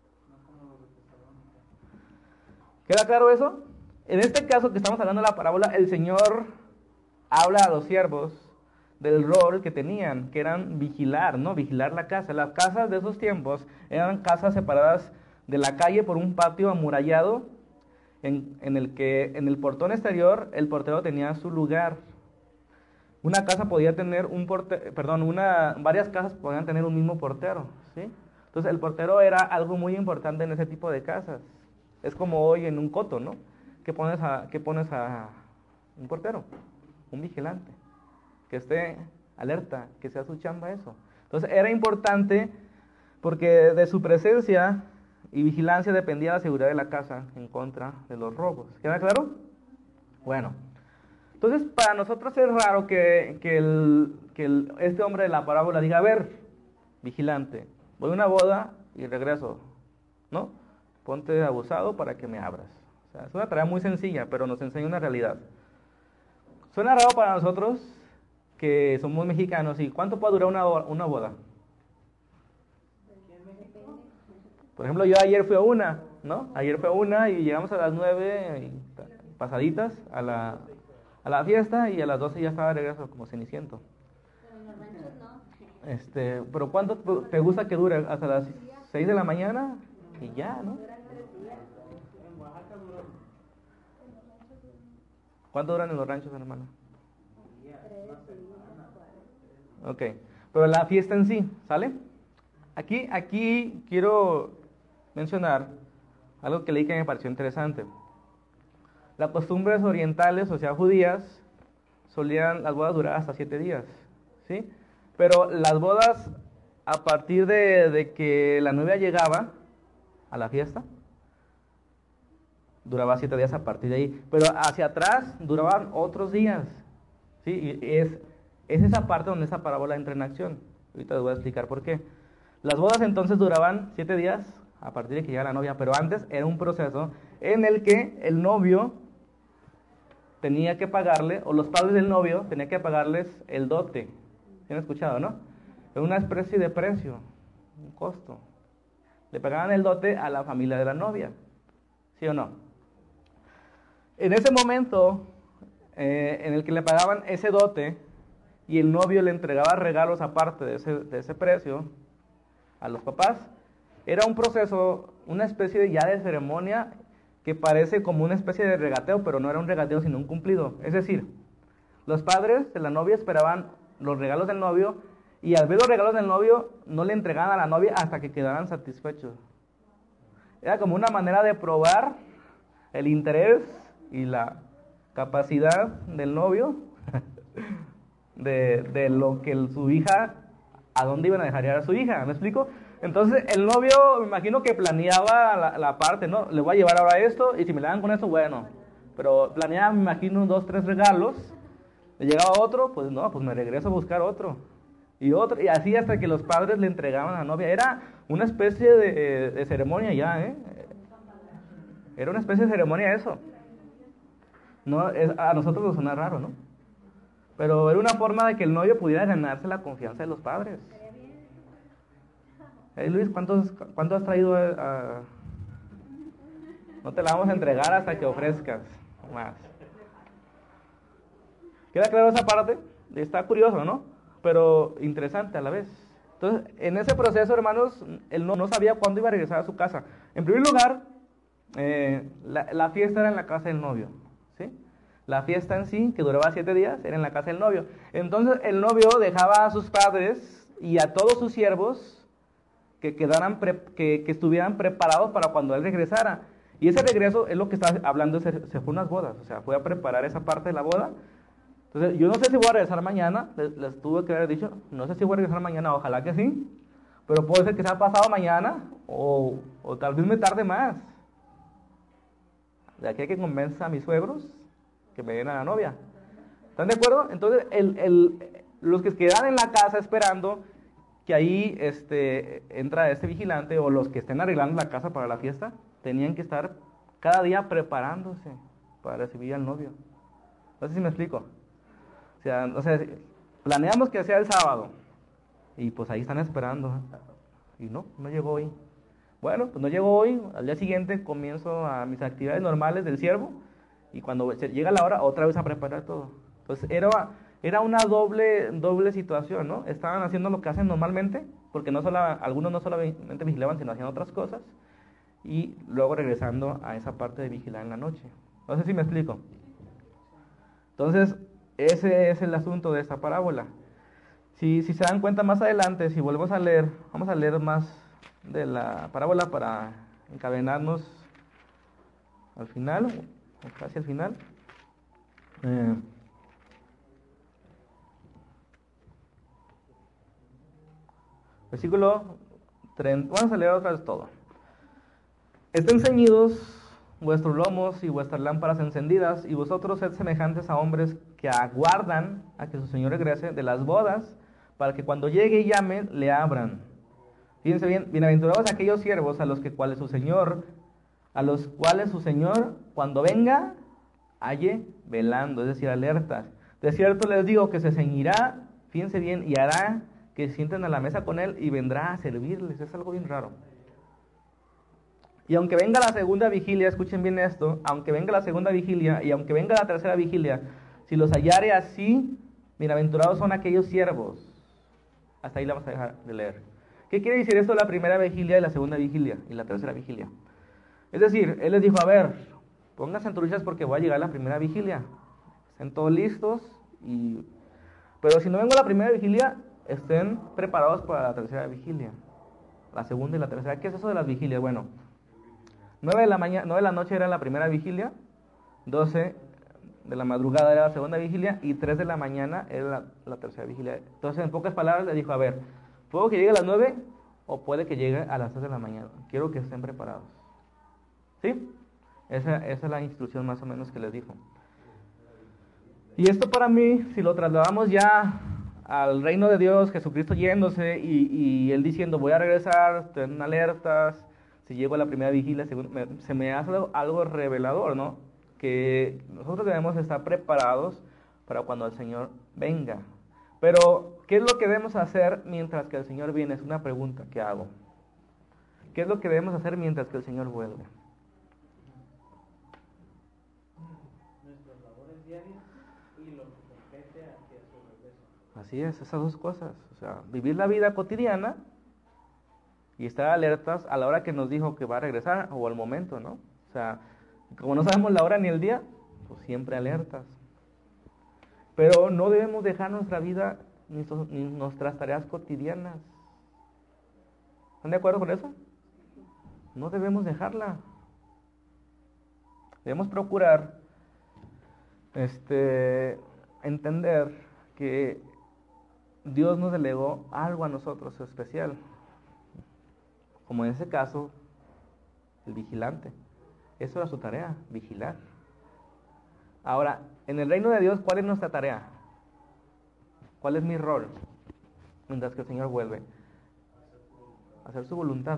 ¿Queda claro eso? En este caso que estamos hablando de la parábola, el Señor habla a los siervos del rol que tenían, que eran vigilar, ¿no? Vigilar la casa. Las casas de esos tiempos eran casas separadas de la calle por un patio amurallado en el que en el portón exterior el portero tenía su lugar. Una casa podía tener varias casas podían tener un mismo portero, ¿sí? Entonces el portero era algo muy importante en ese tipo de casas. Es como hoy en un coto, ¿no? ¿Qué pones a un portero? Un vigilante. Que esté alerta, que sea su chamba eso. Entonces era importante porque de su presencia y vigilancia dependía la seguridad de la casa en contra de los robos. ¿Queda claro? Bueno, entonces para nosotros es raro que este hombre de la parábola diga, a ver, vigilante, voy a una boda y regreso, ¿no? Ponte abusado para que me abras. O sea, es una tarea muy sencilla, pero nos enseña una realidad. Suena raro para nosotros que somos mexicanos. ¿Y cuánto puede durar una boda? Por ejemplo, yo ayer fui a una, ¿no? Ayer fui a una y llegamos a las 9 pasaditas a la fiesta y a las 12 ya estaba de regreso como Ceniciento. Pero en los ranchos no. Pero ¿cuánto te gusta que dure? ¿Hasta las 6 de la mañana? Y ya, ¿no? ¿Cuánto duran en los ranchos, hermano? Ok, pero la fiesta en sí, ¿sale? Aquí quiero mencionar algo que leí que me pareció interesante. Las costumbres orientales, o sea, judías, solían las bodas durar hasta 7 días, ¿sí? Pero las bodas, a partir de que la novia llegaba a la fiesta, duraba 7 días a partir de ahí. Pero hacia atrás duraban otros días, ¿sí? Y es esa parte donde esa parábola entra en acción. Ahorita les voy a explicar por qué. Las bodas entonces duraban 7 días a partir de que llegara la novia, pero antes era un proceso en el que el novio tenía que pagarle, o los padres del novio tenían que pagarles el dote. ¿Sí han escuchado, no? Era una especie de precio, un costo. Le pagaban el dote a la familia de la novia, ¿sí o no? En ese momento en el que le pagaban ese dote y el novio le entregaba regalos aparte de ese precio a los papás, era un proceso, una especie de ceremonia que parece como una especie de regateo, pero no era un regateo sino un cumplido. Es decir, los padres de la novia esperaban los regalos del novio y al ver los regalos del novio no le entregaban a la novia hasta que quedaran satisfechos. Era como una manera de probar el interés y la capacidad del novio de lo que su hija, a dónde iban a dejar llegar a su hija, ¿me explico? Entonces el novio, me imagino que planeaba la parte, ¿no? Le voy a llevar ahora esto y si me le dan con esto, bueno. Pero planeaba, me imagino, 2, 3 regalos. Le llegaba otro, pues no, pues me regreso a buscar otro. Y otro, y así hasta que los padres le entregaban a la novia. Era una especie de ceremonia ya, ¿eh? Era una especie de ceremonia eso. No, a nosotros nos suena raro, ¿no? Pero era una forma de que el novio pudiera ganarse la confianza de los padres. Luis, ¿cuánto has traído No te la vamos a entregar hasta que ofrezcas más. ¿Queda claro esa parte? Está curioso, ¿no? Pero interesante a la vez. Entonces, en ese proceso, hermanos, él no sabía cuándo iba a regresar a su casa. En primer lugar, la fiesta era en la casa del novio, ¿sí? La fiesta en sí, que duraba 7 días, era en la casa del novio. Entonces, el novio dejaba a sus padres y a todos sus siervos que estuvieran preparados para cuando él regresara. Y ese regreso es lo que está hablando, se fue a unas bodas, o sea, fue a preparar esa parte de la boda. Entonces, yo no sé si voy a regresar mañana, les tuve que haber dicho, no sé si voy a regresar mañana, ojalá que sí, pero puede ser que sea pasado mañana, o tal vez me tarde más. De aquí hay que convencer a mis suegros que me den a la novia. ¿Están de acuerdo? Entonces, los que quedan en la casa esperando, que ahí entra este vigilante o los que estén arreglando la casa para la fiesta, tenían que estar cada día preparándose para recibir al novio. No sé si me explico. O sea, planeamos que sea el sábado y pues ahí están esperando y no llegó hoy. Bueno, pues no llegó hoy, al día siguiente comienzo a mis actividades normales del siervo y cuando llega la hora otra vez a preparar todo. Entonces era una doble situación, ¿no? Estaban haciendo lo que hacen normalmente, porque algunos no solamente vigilaban, sino hacían otras cosas, y luego regresando a esa parte de vigilar en la noche. No sé si me explico. Entonces, ese es el asunto de esta parábola. Si se dan cuenta más adelante, si volvemos a leer, vamos a leer más de la parábola para encadenarnos al final, o casi al final. Versículo 30, vamos a leer otra vez todo. Estén ceñidos vuestros lomos y vuestras lámparas encendidas, y vosotros sed semejantes a hombres que aguardan a que su Señor regrese de las bodas, para que cuando llegue y llame, le abran. Fíjense bien, bienaventurados aquellos siervos a los cuales su Señor, cuando venga, halle velando, es decir, alertas. De cierto les digo que se ceñirá, fíjense bien, y hará que se sienten a la mesa con él y vendrá a servirles. Es algo bien raro. Y aunque venga la segunda vigilia, escuchen bien esto, aunque venga la segunda vigilia y aunque venga la tercera vigilia, si los hallare así, bienaventurados son aquellos siervos. Hasta ahí la vamos a dejar de leer. ¿Qué quiere decir esto de la primera vigilia y la segunda vigilia y la tercera vigilia? Es decir, él les dijo, a ver, pónganse en truchas porque voy a llegar a la primera vigilia. Estén todos listos, pero si no vengo a la primera vigilia, estén preparados para la tercera vigilia. La segunda y la tercera. ¿Qué es eso de las vigilias? Bueno, 9 de la noche era la primera vigilia, 12 de la madrugada era la segunda vigilia y 3 de la mañana era la tercera vigilia. Entonces, en pocas palabras, le dijo, a ver, ¿puedo que llegue a las 9 o puede que llegue a las 3 de la mañana? Quiero que estén preparados. ¿Sí? Esa es la instrucción más o menos que les dijo. Y esto para mí, si lo trasladamos ya al reino de Dios, Jesucristo yéndose y Él diciendo, voy a regresar, estén alertas, si llego a la primera vigilia, se me hace algo revelador, ¿no? Que nosotros debemos estar preparados para cuando el Señor venga. Pero, ¿qué es lo que debemos hacer mientras que el Señor viene? Es una pregunta que hago. ¿Qué es lo que debemos hacer mientras que el Señor vuelve? Nuestras labores diarias y lo que compete hacia su regreso. Así es, esas dos cosas. O sea, vivir la vida cotidiana y estar alertas a la hora que nos dijo que va a regresar o al momento, ¿no? O sea, como no sabemos la hora ni el día, pues siempre alertas. Pero no debemos dejar nuestra vida ni nuestras tareas cotidianas. ¿Están de acuerdo con eso? No debemos dejarla. Debemos procurar entender que Dios nos delegó algo a nosotros especial. Como en ese caso, el vigilante. Eso era su tarea, vigilar. Ahora, en el reino de Dios, ¿cuál es nuestra tarea? ¿Cuál es mi rol? Mientras que el Señor vuelve. Hacer su voluntad.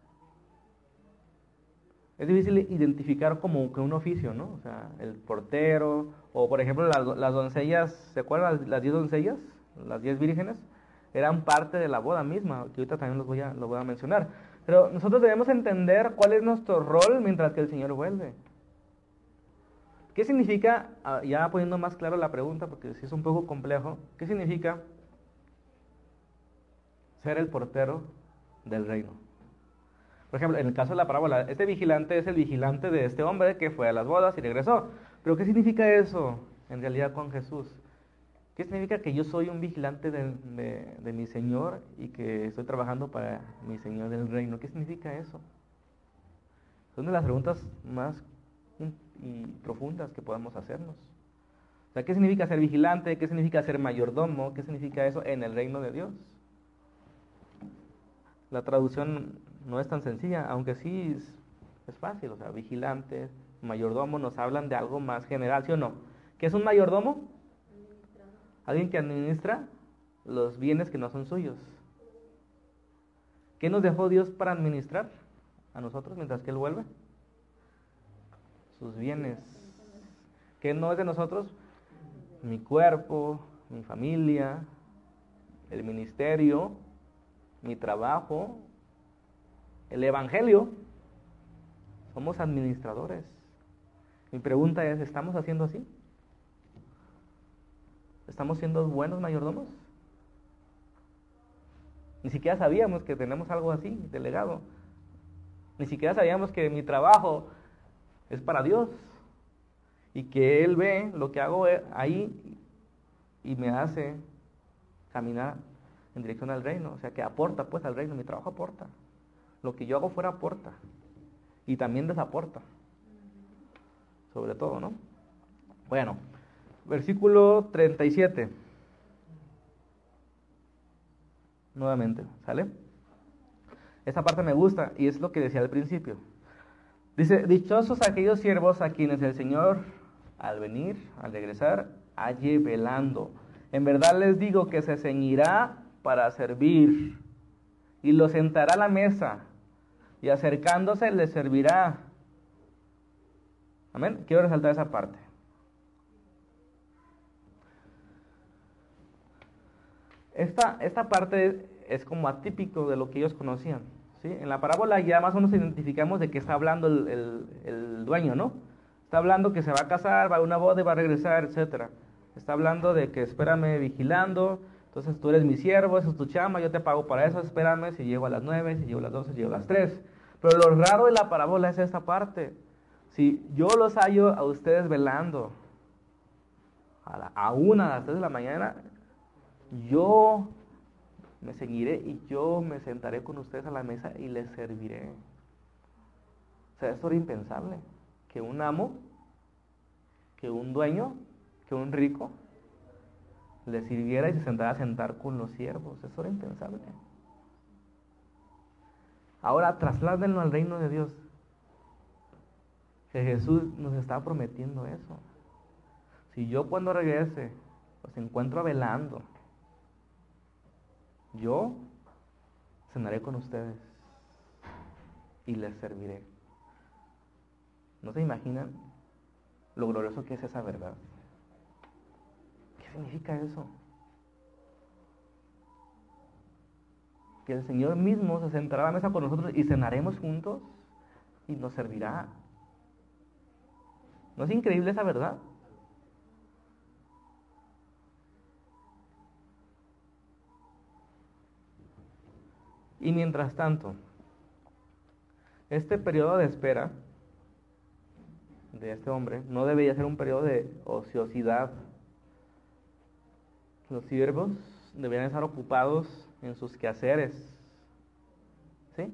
Es difícil identificar como que un oficio, ¿no? O sea, el portero, o por ejemplo las doncellas, ¿se acuerdan las 10 doncellas? Las 10 vírgenes, eran parte de la boda misma, que ahorita también lo voy a mencionar. Pero nosotros debemos entender cuál es nuestro rol mientras que el Señor vuelve. ¿Qué significa, ya poniendo más claro la pregunta, porque sí es un poco complejo, qué significa ser el portero del reino? Por ejemplo, en el caso de la parábola, este vigilante es el vigilante de este hombre que fue a las bodas y regresó. Pero ¿qué significa eso en realidad con Jesús? ¿Qué significa que yo soy un vigilante de mi Señor y que estoy trabajando para mi Señor del reino? ¿Qué significa eso? Son de las preguntas más y profundas que podamos hacernos. O sea, ¿qué significa ser vigilante? ¿Qué significa ser mayordomo? ¿Qué significa eso en el reino de Dios? La traducción no es tan sencilla, aunque sí es fácil. O sea, vigilante, mayordomo nos hablan de algo más general, ¿sí o no? ¿Qué es un mayordomo? Alguien que administra los bienes que no son suyos. ¿Qué nos dejó Dios para administrar a nosotros mientras que Él vuelve? Sus bienes. ¿Qué no es de nosotros? Mi cuerpo, mi familia, el ministerio, mi trabajo, el evangelio. Somos administradores. Mi pregunta es, ¿estamos haciendo así? ¿Estamos siendo buenos mayordomos? Ni siquiera sabíamos que tenemos algo así, delegado. Ni siquiera sabíamos que mi trabajo es para Dios. Y que Él ve lo que hago ahí y me hace caminar en dirección al reino. O sea, que aporta pues al reino. Mi trabajo aporta. Lo que yo hago fuera aporta. Y también desaporta. Sobre todo, ¿no? Bueno, versículo 37. Nuevamente, ¿sale? Esta parte me gusta y es lo que decía al principio. Dice, dichosos aquellos siervos a quienes el Señor, al venir, al regresar, halle velando. En verdad les digo que se ceñirá para servir y los sentará a la mesa y acercándose les servirá. Amén. Quiero resaltar esa parte. Esta parte es como atípico de lo que ellos conocían, ¿sí? En la parábola ya más o menos identificamos de qué está hablando el dueño, ¿no? Está hablando que se va a casar, va a una boda y va a regresar, etcétera. Está hablando de que espérame vigilando, entonces tú eres mi siervo, eso es tu chamba, yo te pago para eso, espérame si llego a las 9, si llego a las 12, si llego a las 3. Pero lo raro de la parábola es esta parte. Si yo los hallo a ustedes velando a 1, a las 3 de la mañana, yo me ceñiré y yo me sentaré con ustedes a la mesa y les serviré. O sea, esto era impensable. Que un amo, que un dueño, que un rico le sirviera y se sentara a sentar con los siervos. Eso era impensable. Ahora trasládenlo al reino de Dios. Que Jesús nos está prometiendo eso. Si yo cuando regrese los encuentro velando, yo cenaré con ustedes y les serviré. ¿No se imaginan lo glorioso que es esa verdad? ¿Qué significa eso? Que el Señor mismo se sentará a la mesa con nosotros y cenaremos juntos y nos servirá. ¿No es increíble esa verdad? Y mientras tanto, este periodo de espera de este hombre no debería ser un periodo de ociosidad. Los siervos deberían estar ocupados en sus quehaceres, ¿sí?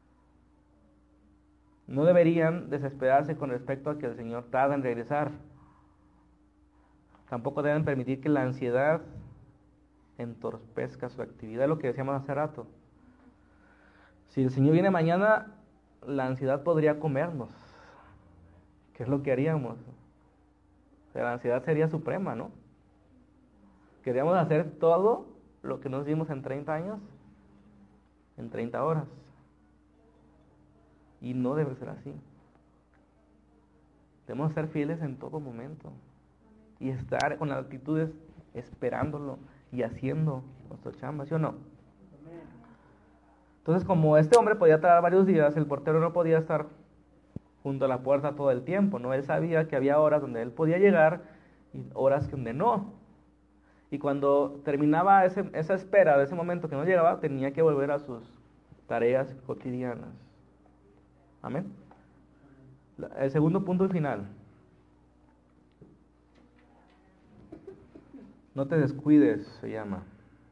No deberían desesperarse con respecto a que el Señor tarda en regresar. Tampoco deben permitir que la ansiedad entorpezca su actividad, lo que decíamos hace rato. Si el Señor viene mañana, la ansiedad podría comernos. ¿Qué es lo que haríamos? O sea, la ansiedad sería suprema, ¿no? Queríamos hacer todo lo que nos dimos en 30 años, en 30 horas. Y no debe ser así. Debemos ser fieles en todo momento. Y estar con las actitudes esperándolo y haciendo nuestra chamba, ¿sí o no? Entonces, como este hombre podía tardar varios días, el portero no podía estar junto a la puerta todo el tiempo, ¿no? Él sabía que había horas donde él podía llegar y horas donde no. Y cuando terminaba esa espera de ese momento que no llegaba, tenía que volver a sus tareas cotidianas. Amén. El segundo punto y final. No te descuides, se llama.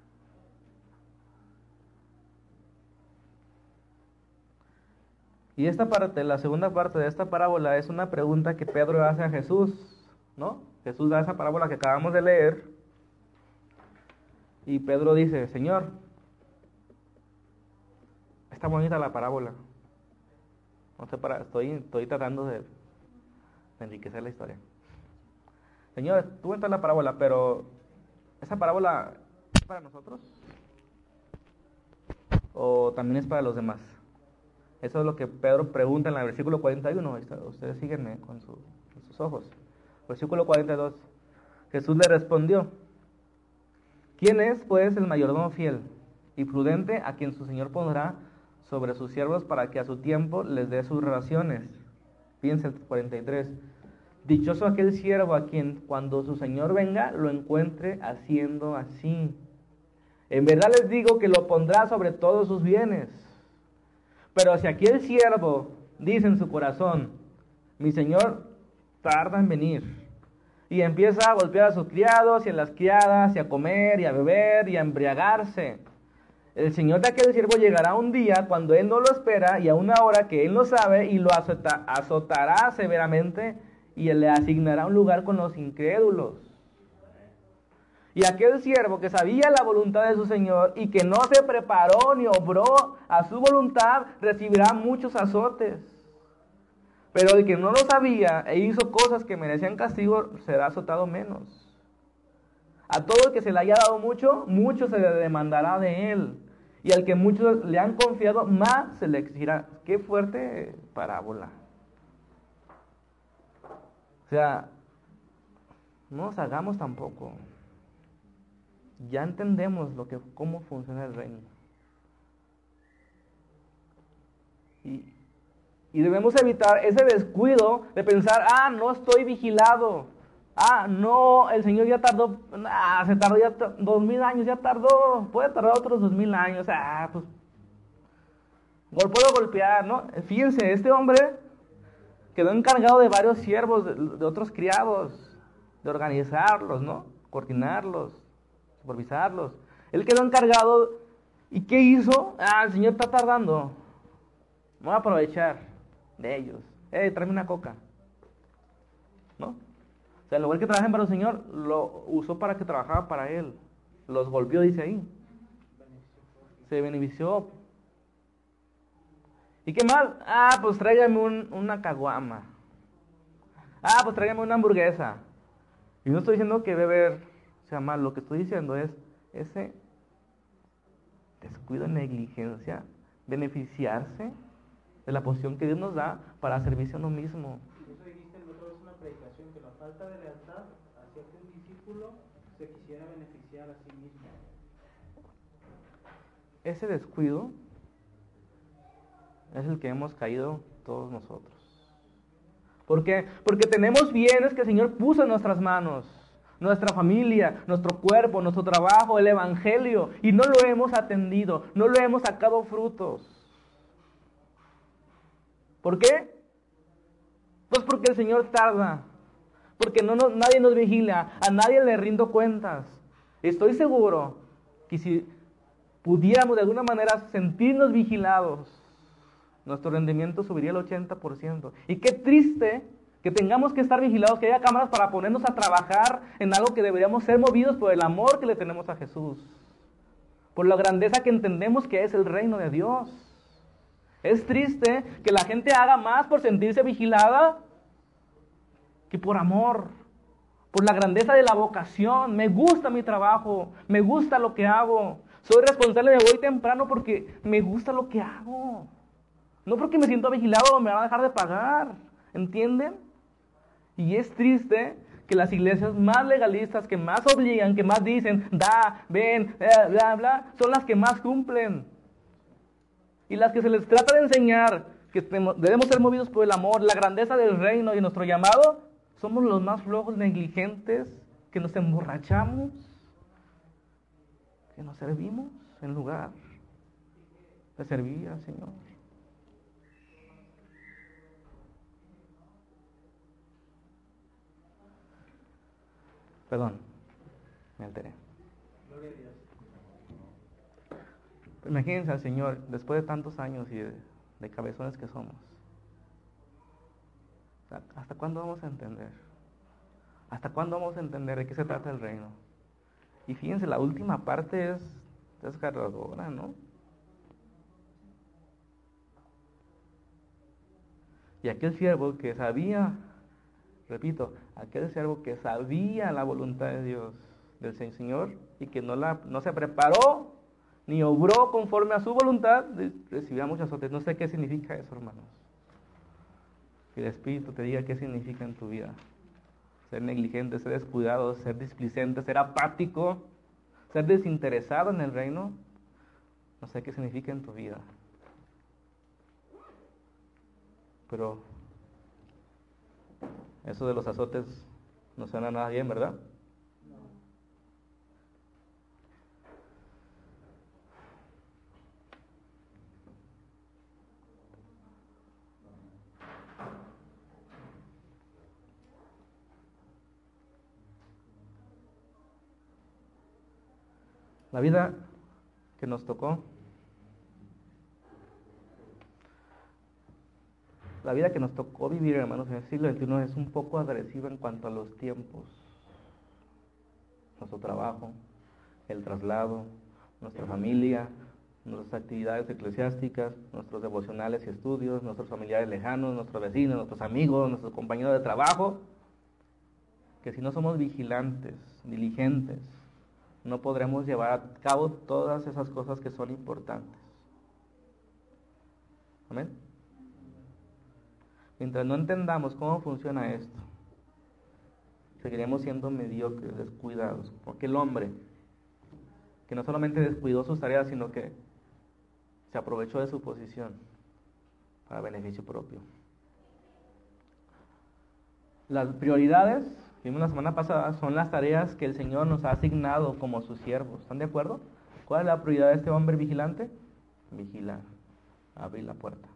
Y esta parte, la segunda parte de esta parábola es una pregunta que Pedro hace a Jesús, ¿no? Jesús da esa parábola que acabamos de leer y Pedro dice, Señor, está bonita la parábola. No sé, estoy tratando de enriquecer la historia. Señor, tú entras la parábola, pero ¿esa parábola es para nosotros? o también es para los demás? Eso es lo que Pedro pregunta en el versículo 41. Ustedes síguenme con sus ojos. Versículo 42. Jesús le respondió: ¿quién es, pues, el mayordomo fiel y prudente a quien su señor pondrá sobre sus siervos para que a su tiempo les dé sus raciones? Fíjense el 43. Dichoso aquel siervo a quien cuando su señor venga lo encuentre haciendo así. En verdad les digo que lo pondrá sobre todos sus bienes. Pero si aquel siervo dice en su corazón: mi señor tarda en venir, y empieza a golpear a sus criados y a las criadas, y a comer y a beber y a embriagarse, el señor de aquel siervo llegará un día cuando él no lo espera y a una hora que él no sabe, y lo azotará severamente y le asignará un lugar con los incrédulos. Y aquel siervo que sabía la voluntad de su señor y que no se preparó ni obró a su voluntad, recibirá muchos azotes. Pero el que no lo sabía e hizo cosas que merecían castigo, será azotado menos. A todo el que se le haya dado mucho, mucho se le demandará de él. Y al que muchos le han confiado, más se le exigirá. Qué fuerte parábola. O sea, no nos hagamos tampoco. Ya entendemos cómo funciona el reino. Y debemos evitar ese descuido de pensar: no estoy vigilado. No, el Señor ya tardó, se tardó ya 2000 años, ya tardó, puede tardar otros 2000 años, pues, puedo golpear, ¿no? Fíjense, este hombre quedó encargado de varios siervos, de otros criados, de organizarlos, ¿no? Coordinarlos, supervisarlos. Él quedó encargado, ¿y qué hizo? El Señor está tardando, me voy a aprovechar de ellos. Tráeme una coca, ¿no? O sea, en lugar que trabajen para el Señor, lo usó para que trabajara para Él. Los golpeó, dice ahí. Se benefició. ¿Y qué más? Pues tráigame una caguama. Pues tráigame una hamburguesa. Y no estoy diciendo que beber sea mal. Lo que estoy diciendo es ese descuido, negligencia, beneficiarse de la posición que Dios nos da para servirse a uno mismo. Eso dijiste en otra vez una predicación, que la falta de lealtad hacía que un discípulo se quisiera beneficiar a sí mismo. Ese descuido es el que hemos caído todos nosotros. ¿Por qué? Porque tenemos bienes que el Señor puso en nuestras manos. Nuestra familia, nuestro cuerpo, nuestro trabajo, el evangelio, y no lo hemos atendido, no lo hemos sacado frutos. ¿Por qué? Pues porque el Señor tarda, porque nadie nos vigila, a nadie le rindo cuentas. Estoy seguro que si pudiéramos de alguna manera sentirnos vigilados, nuestro rendimiento subiría el 80%. Y qué triste que tengamos que estar vigilados, que haya cámaras para ponernos a trabajar en algo que deberíamos ser movidos por el amor que le tenemos a Jesús, por la grandeza que entendemos que es el reino de Dios. Es triste que la gente haga más por sentirse vigilada que por amor, por la grandeza de la vocación. Me gusta mi trabajo, me gusta lo que hago, soy responsable, me voy temprano porque me gusta lo que hago, no porque me siento vigilado o me van a dejar de pagar. ¿Entienden? Y es triste que las iglesias más legalistas, que más obligan, que más dicen, ven, bla, bla, son las que más cumplen. Y las que se les trata de enseñar que debemos ser movidos por el amor, la grandeza del reino y nuestro llamado, somos los más flojos, negligentes, que nos emborrachamos, que nos servimos en lugar de servir al Señor. Perdón, me alteré. Gloria a Dios. Imagínense al Señor, después de tantos años y de cabezones que somos. ¿Hasta cuándo vamos a entender? ¿Hasta cuándo vamos a entender de qué se trata el reino? Y fíjense, la última parte es desgarradora, ¿no? Y aquel siervo que sabía, repito, aquel siervo que sabía la voluntad de Dios, del Señor, y que no se preparó ni obró conforme a su voluntad, recibirá muchos azotes. No sé qué significa eso, hermanos. Que el Espíritu te diga qué significa en tu vida. Ser negligente, ser descuidado, ser displicente, ser apático, ser desinteresado en el reino. No sé qué significa en tu vida. Pero eso de los azotes no suena nada bien, ¿verdad? La vida que nos tocó, vivir, hermanos, en el siglo XXI es un poco agresiva en cuanto a los tiempos. Nuestro trabajo, el traslado, nuestra familia, nuestras actividades eclesiásticas, nuestros devocionales y estudios, nuestros familiares lejanos, nuestros vecinos, nuestros amigos, nuestros compañeros de trabajo, que si no somos vigilantes, diligentes, no podremos llevar a cabo todas esas cosas que son importantes. Amén. Mientras no entendamos cómo funciona esto, seguiremos siendo mediocres, descuidados, porque el hombre, que no solamente descuidó sus tareas, sino que se aprovechó de su posición para beneficio propio. Las prioridades, vimos la semana pasada, son las tareas que el Señor nos ha asignado como sus siervos. ¿Están de acuerdo? ¿Cuál es la prioridad de este hombre vigilante? Vigilar, abrir la puerta.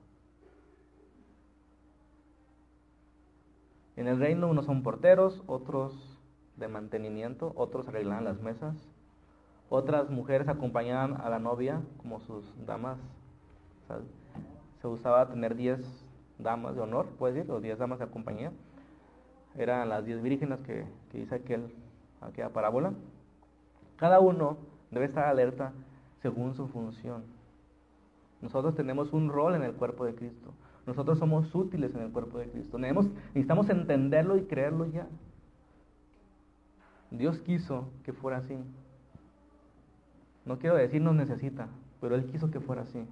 En el reino unos son porteros, otros de mantenimiento, otros arreglaban las mesas, otras mujeres acompañaban a la novia como sus damas. O sea, se usaba tener 10 damas de honor, puedes decir, o 10 damas de compañía. Eran las 10 vírgenes que dice aquella parábola. Cada uno debe estar alerta según su función. Nosotros tenemos un rol en el cuerpo de Cristo. Nosotros somos útiles en el cuerpo de Cristo. Necesitamos entenderlo y creerlo ya. Dios quiso que fuera así. No quiero decir nos necesita, pero Él quiso que fuera así.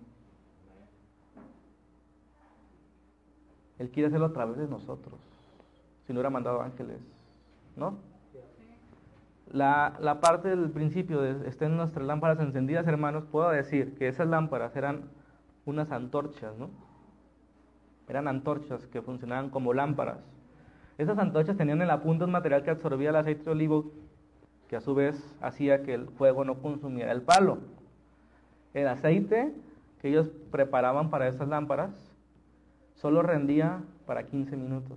Él quiere hacerlo a través de nosotros. Si no hubiera mandado ángeles, ¿no? La parte del principio de estén nuestras lámparas encendidas, hermanos, puedo decir que esas lámparas eran unas antorchas, ¿no? Eran antorchas que funcionaban como lámparas. Esas antorchas tenían en la punta un material que absorbía el aceite de olivo, que a su vez hacía que el fuego no consumiera el palo. El aceite que ellos preparaban para esas lámparas solo rendía para 15 minutos.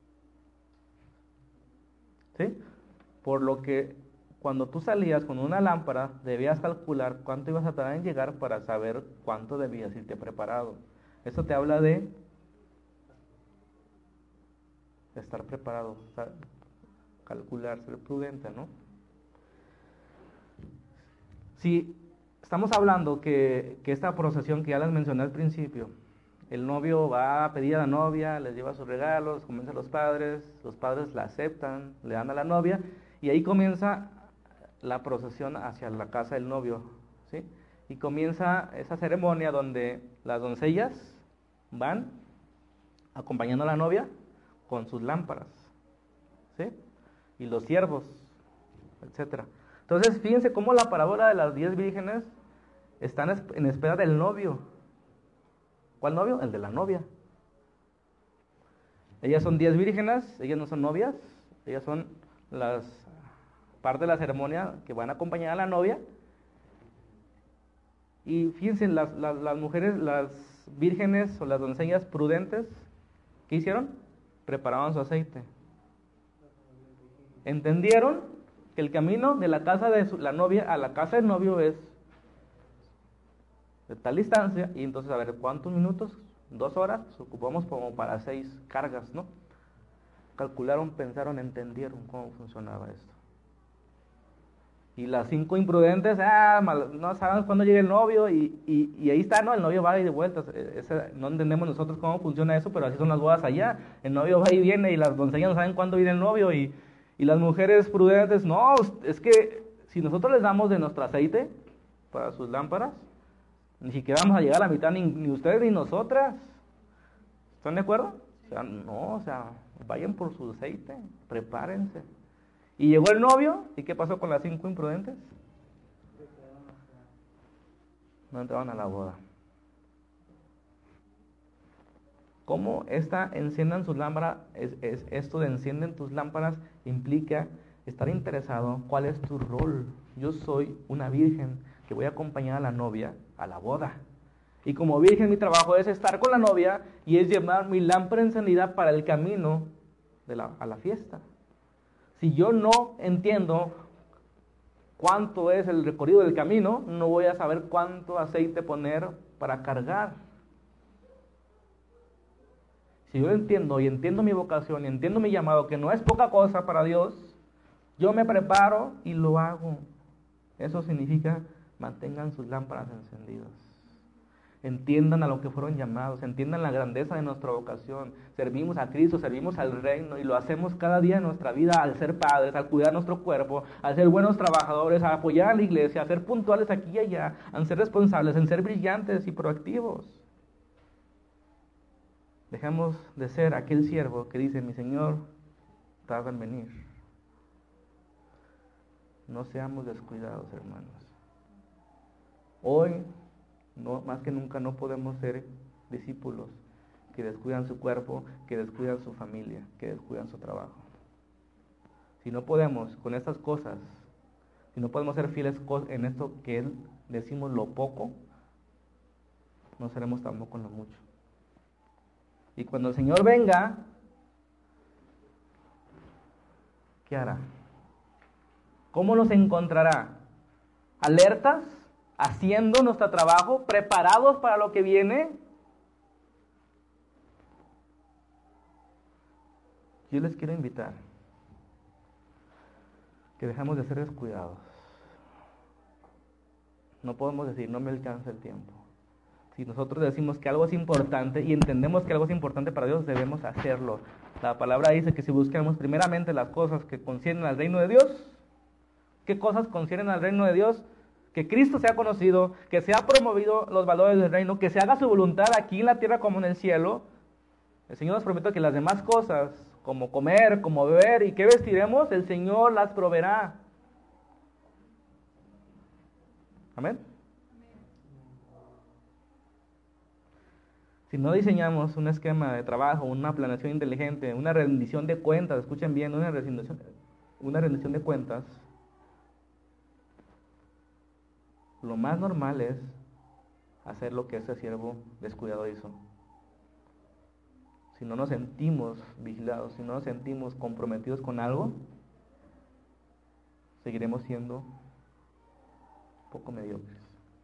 ¿Sí? Por lo que cuando tú salías con una lámpara, debías calcular cuánto ibas a tardar en llegar para saber cuánto debías irte preparado. Eso te habla de estar preparado, calcular, ser prudente, ¿no? Si estamos hablando que esta procesión que ya les mencioné al principio, el novio va a pedir a la novia, les lleva sus regalos, comienza los padres la aceptan, le dan a la novia, y ahí comienza la procesión hacia la casa del novio, ¿sí? Y comienza esa ceremonia donde las doncellas van acompañando a la novia con sus lámparas, ¿sí? Y los siervos, etcétera. Entonces, fíjense cómo la parábola de las 10 vírgenes están en espera del novio. ¿Cuál novio? El de la novia. Ellas son 10 vírgenes, ellas no son novias, ellas son parte de la ceremonia que van a acompañar a la novia. Y fíjense, las mujeres, las vírgenes o las doncellas prudentes, ¿qué hicieron? Preparaban su aceite. Entendieron que el camino de la casa de la novia a la casa del novio es de tal distancia, y entonces a ver, ¿cuántos minutos? 2 horas, ocupamos como para 6 cargas, ¿no? Calcularon, pensaron, entendieron cómo funcionaba esto. Y las 5 imprudentes, no sabemos cuándo llega el novio, y ahí está, ¿no? El novio va y de vueltas. No entendemos nosotros cómo funciona eso, pero así son las bodas allá. El novio va y viene, y las doncellas no saben cuándo viene el novio, y las mujeres prudentes, no, es que si nosotros les damos de nuestro aceite, para sus lámparas. Ni siquiera vamos a llegar a la mitad, ni ustedes ni nosotras. ¿Están de acuerdo? O sea, no, o sea, vayan por su aceite, prepárense. Y llegó el novio, ¿y qué pasó con las 5 imprudentes? No entraban a la boda. ¿Cómo enciendan sus lámparas? Esto de encienden tus lámparas implica estar interesado. ¿Cuál es tu rol? Yo soy una virgen que voy a acompañar a la novia a la boda. Y como virgen mi trabajo es estar con la novia y es llevar mi lámpara encendida para el camino a la fiesta. Si yo no entiendo cuánto es el recorrido del camino, no voy a saber cuánto aceite poner para cargar. Si yo entiendo y entiendo mi vocación y entiendo mi llamado, que no es poca cosa para Dios, yo me preparo y lo hago. Eso significa mantengan sus lámparas encendidas. Entiendan a lo que fueron llamados, entiendan la grandeza de nuestra vocación. Servimos a Cristo, servimos al reino y lo hacemos cada día en nuestra vida al ser padres, al cuidar nuestro cuerpo, al ser buenos trabajadores, a apoyar a la iglesia, a ser puntuales aquí y allá, a ser responsables, en ser brillantes y proactivos. Dejemos de ser aquel siervo que dice, mi Señor tarda en venir. No seamos descuidados, hermanos. Hoy, más que nunca, no podemos ser discípulos que descuidan su cuerpo, que descuidan su familia, que descuidan su trabajo. Si no podemos con estas cosas, si no podemos ser fieles en esto que decimos lo poco, no seremos tampoco en lo mucho. Y cuando el Señor venga, ¿qué hará? ¿Cómo nos encontrará? ¿Alertas? ¿Haciendo nuestro trabajo? ¿Preparados para lo que viene? Yo les quiero invitar que dejemos de ser descuidados. No podemos decir, no me alcanza el tiempo. Si nosotros decimos que algo es importante y entendemos que algo es importante para Dios, debemos hacerlo. La palabra dice que si buscamos primeramente las cosas que conciernen al reino de Dios, ¿qué cosas conciernen al reino de Dios? Que Cristo sea conocido, que sea promovido los valores del reino, que se haga su voluntad aquí en la tierra como en el cielo. El Señor nos promete que las demás cosas, como comer, como beber y qué vestiremos, el Señor las proveerá. Amén. Si no diseñamos un esquema de trabajo, una planeación inteligente, una rendición de cuentas, escuchen bien, una rendición de cuentas, lo más normal es hacer lo que ese siervo descuidado hizo. Si no nos sentimos vigilados, si no nos sentimos comprometidos con algo, seguiremos siendo poco mediocres.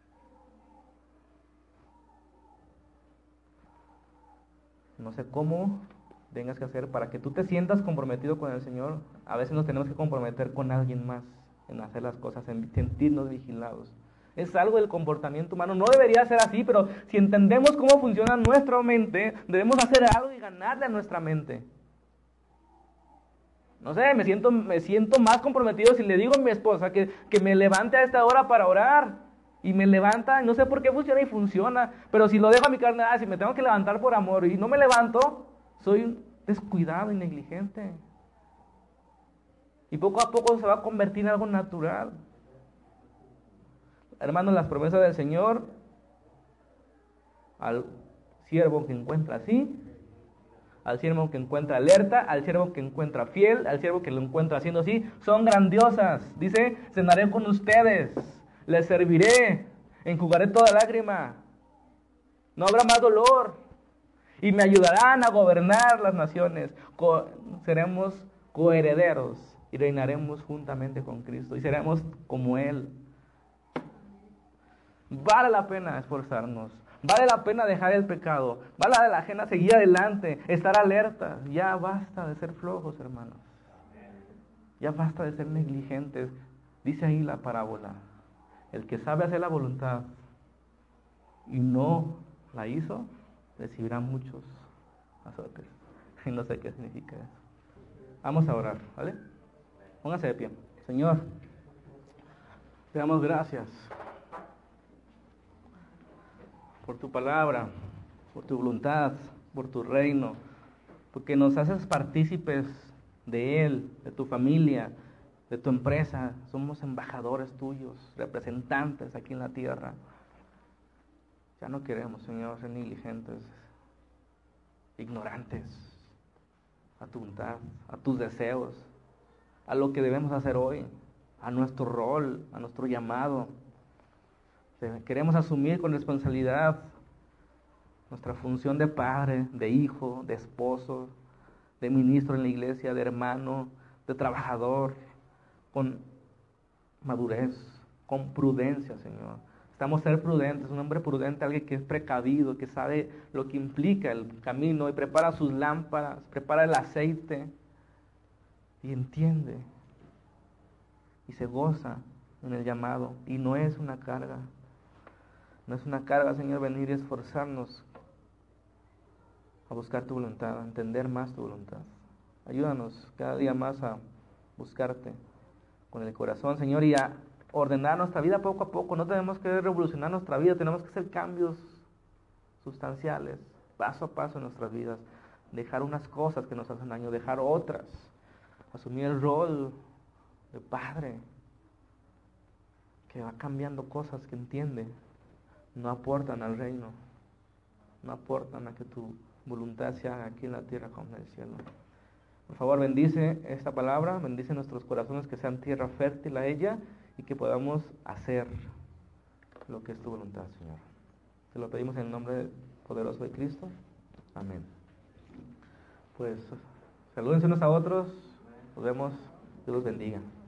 No sé cómo tengas que hacer para que tú te sientas comprometido con el Señor. A veces nos tenemos que comprometer con alguien más en hacer las cosas, en sentirnos vigilados. Es algo del comportamiento humano. No debería ser así, pero si entendemos cómo funciona nuestra mente, debemos hacer algo y ganarle a nuestra mente. No sé, me siento más comprometido si le digo a mi esposa que me levante a esta hora para orar. Y me levanta, no sé por qué funciona y funciona. Pero si lo dejo a mi carne, si me tengo que levantar por amor y no me levanto, soy descuidado y negligente. Y poco a poco se va a convertir en algo natural. Hermanos, las promesas del Señor al siervo que encuentra así, al siervo que encuentra alerta, al siervo que encuentra fiel, al siervo que lo encuentra haciendo así, son grandiosas. Dice, cenaré con ustedes, les serviré, enjugaré toda lágrima, no habrá más dolor, y me ayudarán a gobernar las naciones. Seremos coherederos y reinaremos juntamente con Cristo y seremos como Él. Vale la pena esforzarnos, vale la pena dejar el pecado, vale la pena seguir adelante, estar alerta. Ya basta de ser flojos, hermanos. Ya basta de ser negligentes. Dice ahí la parábola, el que sabe hacer la voluntad y no la hizo, recibirá muchos azotes. Y no sé qué significa eso. Vamos a orar, ¿vale? Póngase de pie. Señor, te damos gracias por tu palabra, por tu voluntad, por tu reino, porque nos haces partícipes de Él, de tu familia, de tu empresa. Somos embajadores tuyos, representantes aquí en la tierra. Ya no queremos, Señor, ser negligentes, ignorantes a tu voluntad, a tus deseos, a lo que debemos hacer hoy, a nuestro rol, a nuestro llamado. Queremos asumir con responsabilidad nuestra función de padre, de hijo, de esposo, de ministro en la iglesia, de hermano, de trabajador, con madurez, con prudencia, Señor. Estamos ser prudentes, un hombre prudente, alguien que es precavido, que sabe lo que implica el camino y prepara sus lámparas, prepara el aceite y entiende y se goza en el llamado. Y no es una carga, no es una carga, Señor, venir y esforzarnos a buscar tu voluntad, a entender más tu voluntad. Ayúdanos cada día más a buscarte con el corazón, Señor, y a ordenar nuestra vida poco a poco. No tenemos que revolucionar nuestra vida, tenemos que hacer cambios sustanciales, paso a paso en nuestras vidas. Dejar unas cosas que nos hacen daño, dejar otras. Asumir el rol de padre, que va cambiando cosas que entiende, no aportan al reino, no aportan a que tu voluntad se haga aquí en la tierra como en el cielo. Por favor, bendice esta palabra, bendice nuestros corazones, que sean tierra fértil a ella y que podamos hacer lo que es tu voluntad, Señor. Te lo pedimos en el nombre poderoso de Cristo. Amén. Pues salúdense unos a otros, nos vemos, Dios los bendiga.